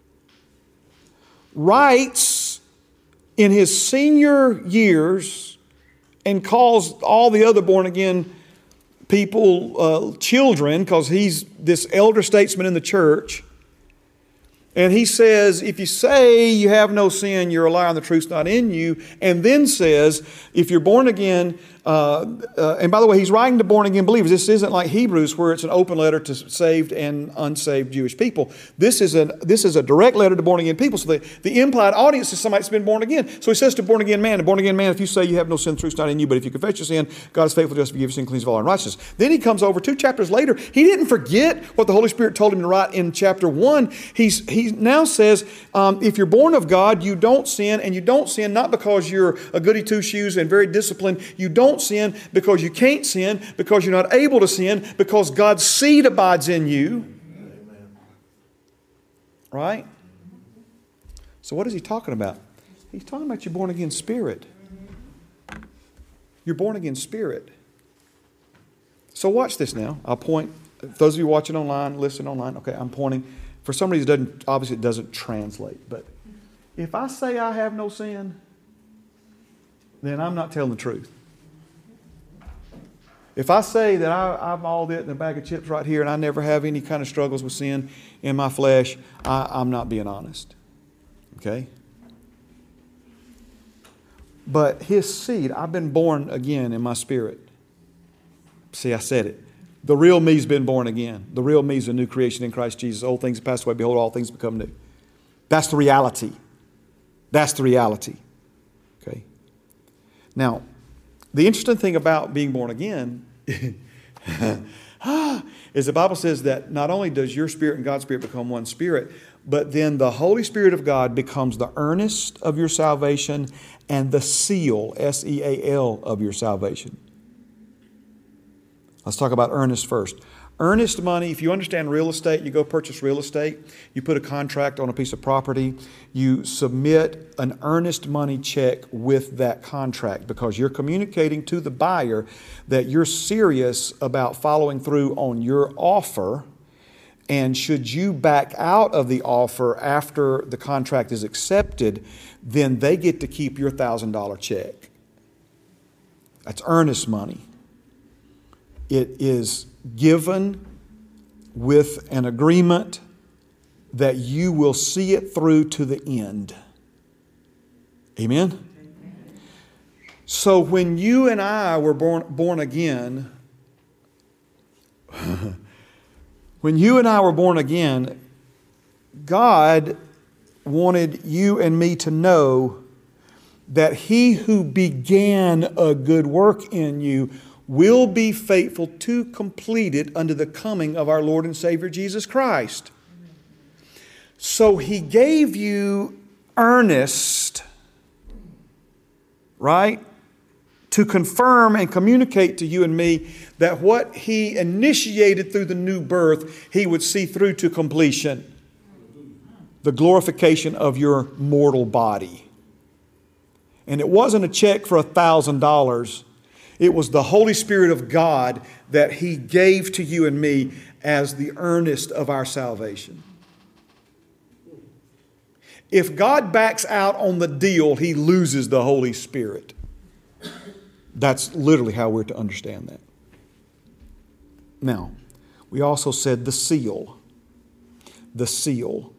writes in his senior years and calls all the other born-again people uh, children, because he's this elder statesman in the church, and he says, if you say you have no sin, you're a liar and the truth's not in you. And then says, if you're born again, uh, uh, and by the way, he's writing to born again believers. This isn't like Hebrews where it's an open letter to saved and unsaved Jewish people. This is a, this is a direct letter to born again people. So the, the implied audience is somebody that's been born again. So he says to born again man, and born again man, if you say you have no sin, the truth's not in you, but if you confess your sin, God is faithful just to forgive your sin, cleanse of all unrighteousness. Then he comes over two chapters later. He didn't forget what the Holy Spirit told him to write in chapter one. He's, he now says, um, if you're born of God, you don't sin, and you don't sin not because you're a goody two-shoes and very disciplined. You don't sin because you can't sin, because you're not able to sin, because God's seed abides in you. Amen. Right? So what is he talking about? He's talking about your born again spirit. You're born again spirit. So watch this now. I'll point, those of you watching online, listening online, okay, I'm pointing. For some reason, it doesn't, obviously it doesn't translate. But if I say I have no sin, then I'm not telling the truth. If I say that I, I'm all that in a bag of chips right here and I never have any kind of struggles with sin in my flesh, I, I'm not being honest. Okay? But his seed, I've been born again in my spirit. See, I said it. The real me's been born again. The real me's a new creation in Christ Jesus. Old things have passed away. Behold, all things become new. That's the reality. That's the reality. Okay? Now, the interesting thing about being born again is the Bible says that not only does your spirit and God's spirit become one spirit, But then the Holy Spirit of God becomes the earnest of your salvation and the seal, S E A L, of your salvation. Let's talk about earnest first. Earnest money, if you understand real estate, you go purchase real estate, you put a contract on a piece of property, you submit an earnest money check with that contract because you're communicating to the buyer that you're serious about following through on your offer. And should you back out of the offer after the contract is accepted, then they get to keep your one thousand dollars check. That's earnest money. It is given with an agreement that you will see it through to the end. Amen? Amen. So when you and I were born, born again, when you and I were born again, God wanted you and me to know that He who began a good work in you will be faithful to complete it unto the coming of our Lord and Savior Jesus Christ. So He gave you earnest, right, to confirm and communicate to you and me that what He initiated through the new birth, He would see through to completion. The glorification of your mortal body. And it wasn't a check for a thousand dollars. It was the Holy Spirit of God that He gave to you and me as the earnest of our salvation. If God backs out on the deal, He loses the Holy Spirit. That's literally how we're to understand that. Now, we also said the seal. The seal.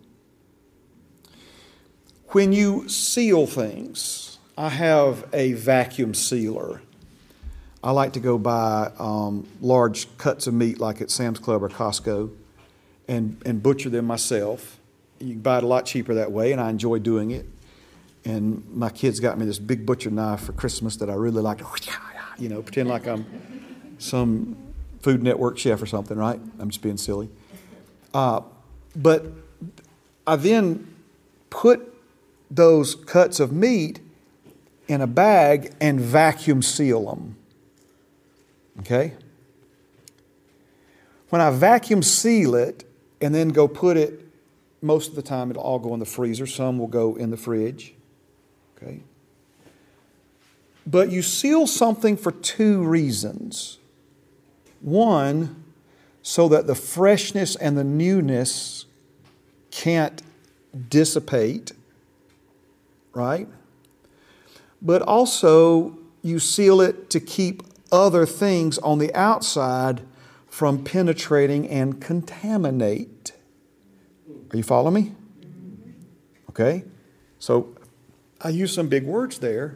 When you seal things, I have a vacuum sealer. I like to go buy um, large cuts of meat like at Sam's Club or Costco and, and butcher them myself. You can buy it a lot cheaper that way, and I enjoy doing it. And my kids got me this big butcher knife for Christmas that I really like to, you know, pretend like I'm some Food Network chef or something, right? I'm just being silly. Uh, but I then put those cuts of meat in a bag and vacuum seal them. Okay? When I vacuum seal it and then go put it, most of the time it'll all go in the freezer. Some will go in the fridge. Okay? But you seal something for two reasons. One, so that the freshness and the newness can't dissipate, right? But also you seal it to keep other things on the outside from penetrating and contaminate. Are you following me? Okay. So I use some big words there.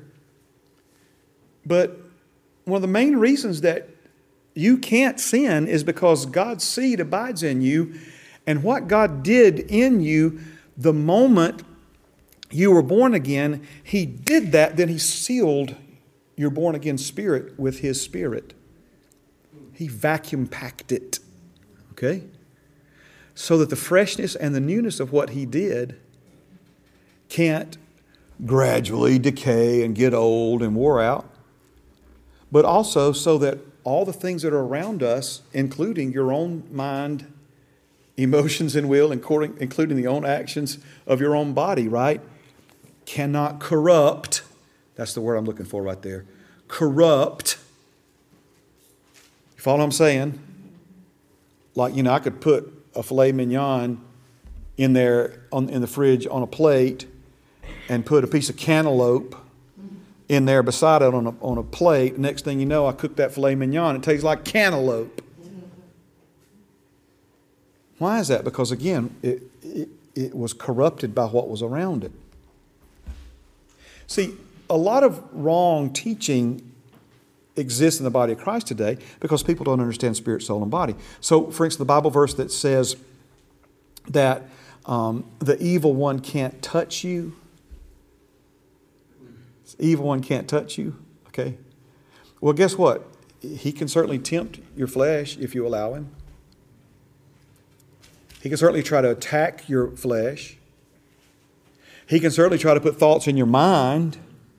But one of the main reasons that you can't sin is because God's seed abides in you. And what God did in you the moment you were born again, He did that, then He sealed your born again spirit with His Spirit. He vacuum packed it. Okay? So that the freshness and the newness of what He did can't gradually decay and get old and wore out. But also so that all the things that are around us, including your own mind, emotions and will, including, including the own actions of your own body, right, cannot corrupt. That's the word I'm looking for right there. Corrupt. You follow what I'm saying? Like, you know, I could put a filet mignon in there on, in the fridge on a plate and put a piece of cantaloupe in there beside it on a, on a plate. Next thing you know, I cook that filet mignon. It tastes like cantaloupe. Why is that? Because again, it, it, it was corrupted by what was around it. See, a lot of wrong teaching exists in the body of Christ today because people don't understand spirit, soul, and body. So, for instance, the Bible verse that says that um, the evil one can't touch you. The evil one can't touch you. Okay. Well, guess what? He can certainly tempt your flesh if you allow him. He can certainly try to attack your flesh. He can certainly try to put thoughts in your mind.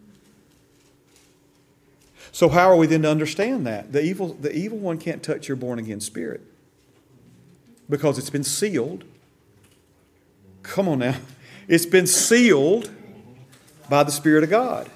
So how are we then to understand that? The evil, the evil one can't touch your born-again spirit because it's been sealed. Come on now. It's been sealed by the Spirit of God.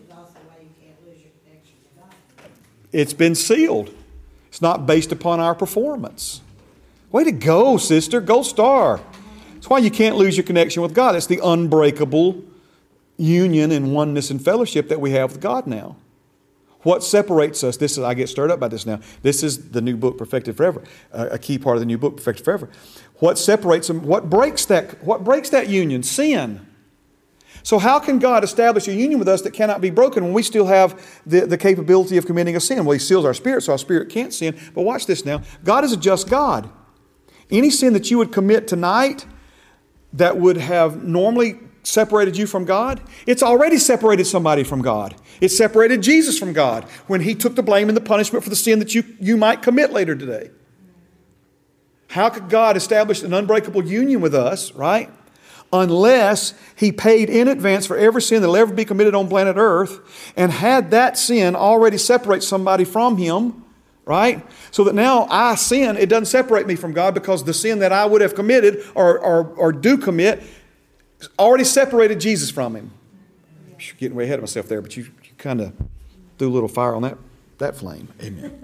It's been sealed. It's not based upon our performance. Way to go, sister. Gold star. That's why you can't lose your connection with God. It's the unbreakable union and oneness and fellowship that we have with God now. What separates us, this is, I get stirred up by this now. This is the new book, Perfected Forever. Uh, a key part of the new book, Perfected Forever. What separates them, what breaks that, what breaks that union? Sin. So how can God establish a union with us that cannot be broken when we still have the, the capability of committing a sin? Well, He seals our spirit, so our spirit can't sin. But watch this now. God is a just God. Any sin that you would commit tonight that would have normally separated you from God, it's already separated somebody from God. It separated Jesus from God when He took the blame and the punishment for the sin that you, you might commit later today. How could God establish an unbreakable union with us, right? Unless He paid in advance for every sin that will ever be committed on planet Earth and had that sin already separate somebody from Him, right? So that now I sin, it doesn't separate me from God because the sin that I would have committed or, or, or do commit already separated Jesus from Him. I'm getting way ahead of myself there, but you, you kind of threw a little fire on that, that flame. Amen.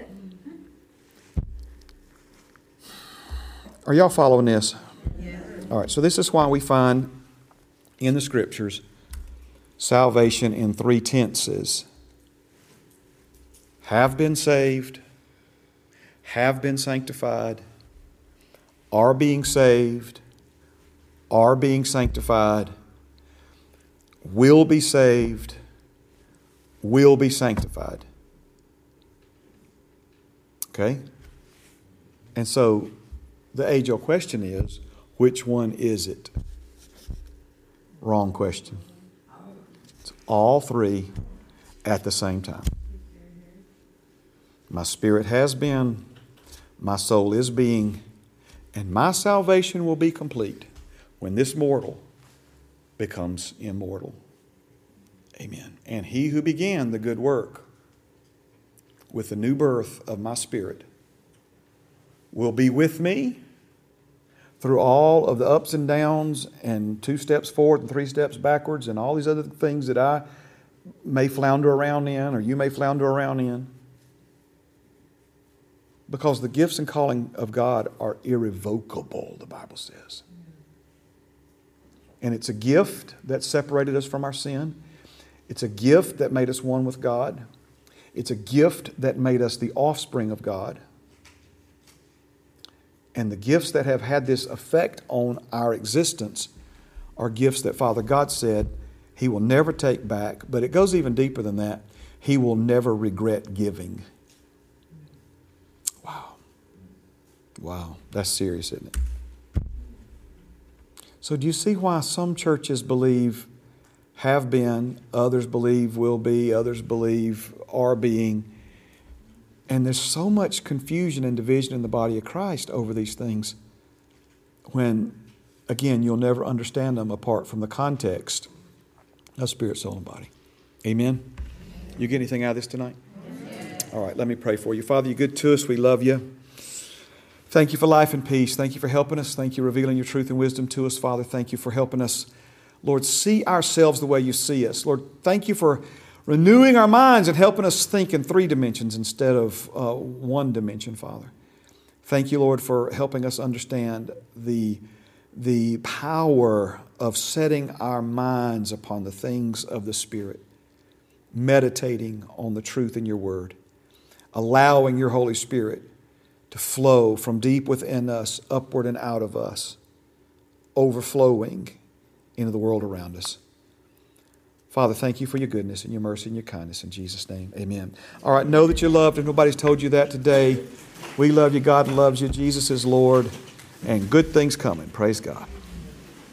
Are y'all following this? Yeah. All right, so this is why we find in the Scriptures salvation in three tenses. Have been saved, have been sanctified, are being saved, are being sanctified, will be saved, will be sanctified. Okay? And so the age-old question is, which one is it? Wrong question. It's all three at the same time. My spirit has been, my soul is being, and my salvation will be complete when this mortal becomes immortal. Amen. And He who began the good work with the new birth of my spirit will be with me through all of the ups and downs and two steps forward and three steps backwards and all these other things that I may flounder around in or you may flounder around in. Because the gifts and calling of God are irrevocable, the Bible says. And it's a gift that separated us from our sin. It's a gift that made us one with God. It's a gift that made us the offspring of God. And the gifts that have had this effect on our existence are gifts that Father God said He will never take back. But it goes even deeper than that. He will never regret giving. Wow. Wow. That's serious, isn't it? So do you see why some churches believe have been, others believe will be, others believe are being? And there's so much confusion and division in the body of Christ over these things when, again, you'll never understand them apart from the context of spirit, soul, and body. Amen? You get anything out of this tonight? All right, let me pray for you. Father, you're good to us. We love you. Thank you for life and peace. Thank you for helping us. Thank you for revealing your truth and wisdom to us, Father. Thank you for helping us, Lord, see ourselves the way you see us. Lord, thank you for renewing our minds and helping us think in three dimensions instead of uh, one dimension, Father. Thank you, Lord, for helping us understand the, the power of setting our minds upon the things of the Spirit, meditating on the truth in your word, allowing your Holy Spirit to flow from deep within us, upward and out of us, overflowing into the world around us. Father, thank you for your goodness and your mercy and your kindness. In Jesus' name, amen. All right, know that you're loved. If nobody's told you that today, we love you. God loves you. Jesus is Lord. And good things coming. Praise God.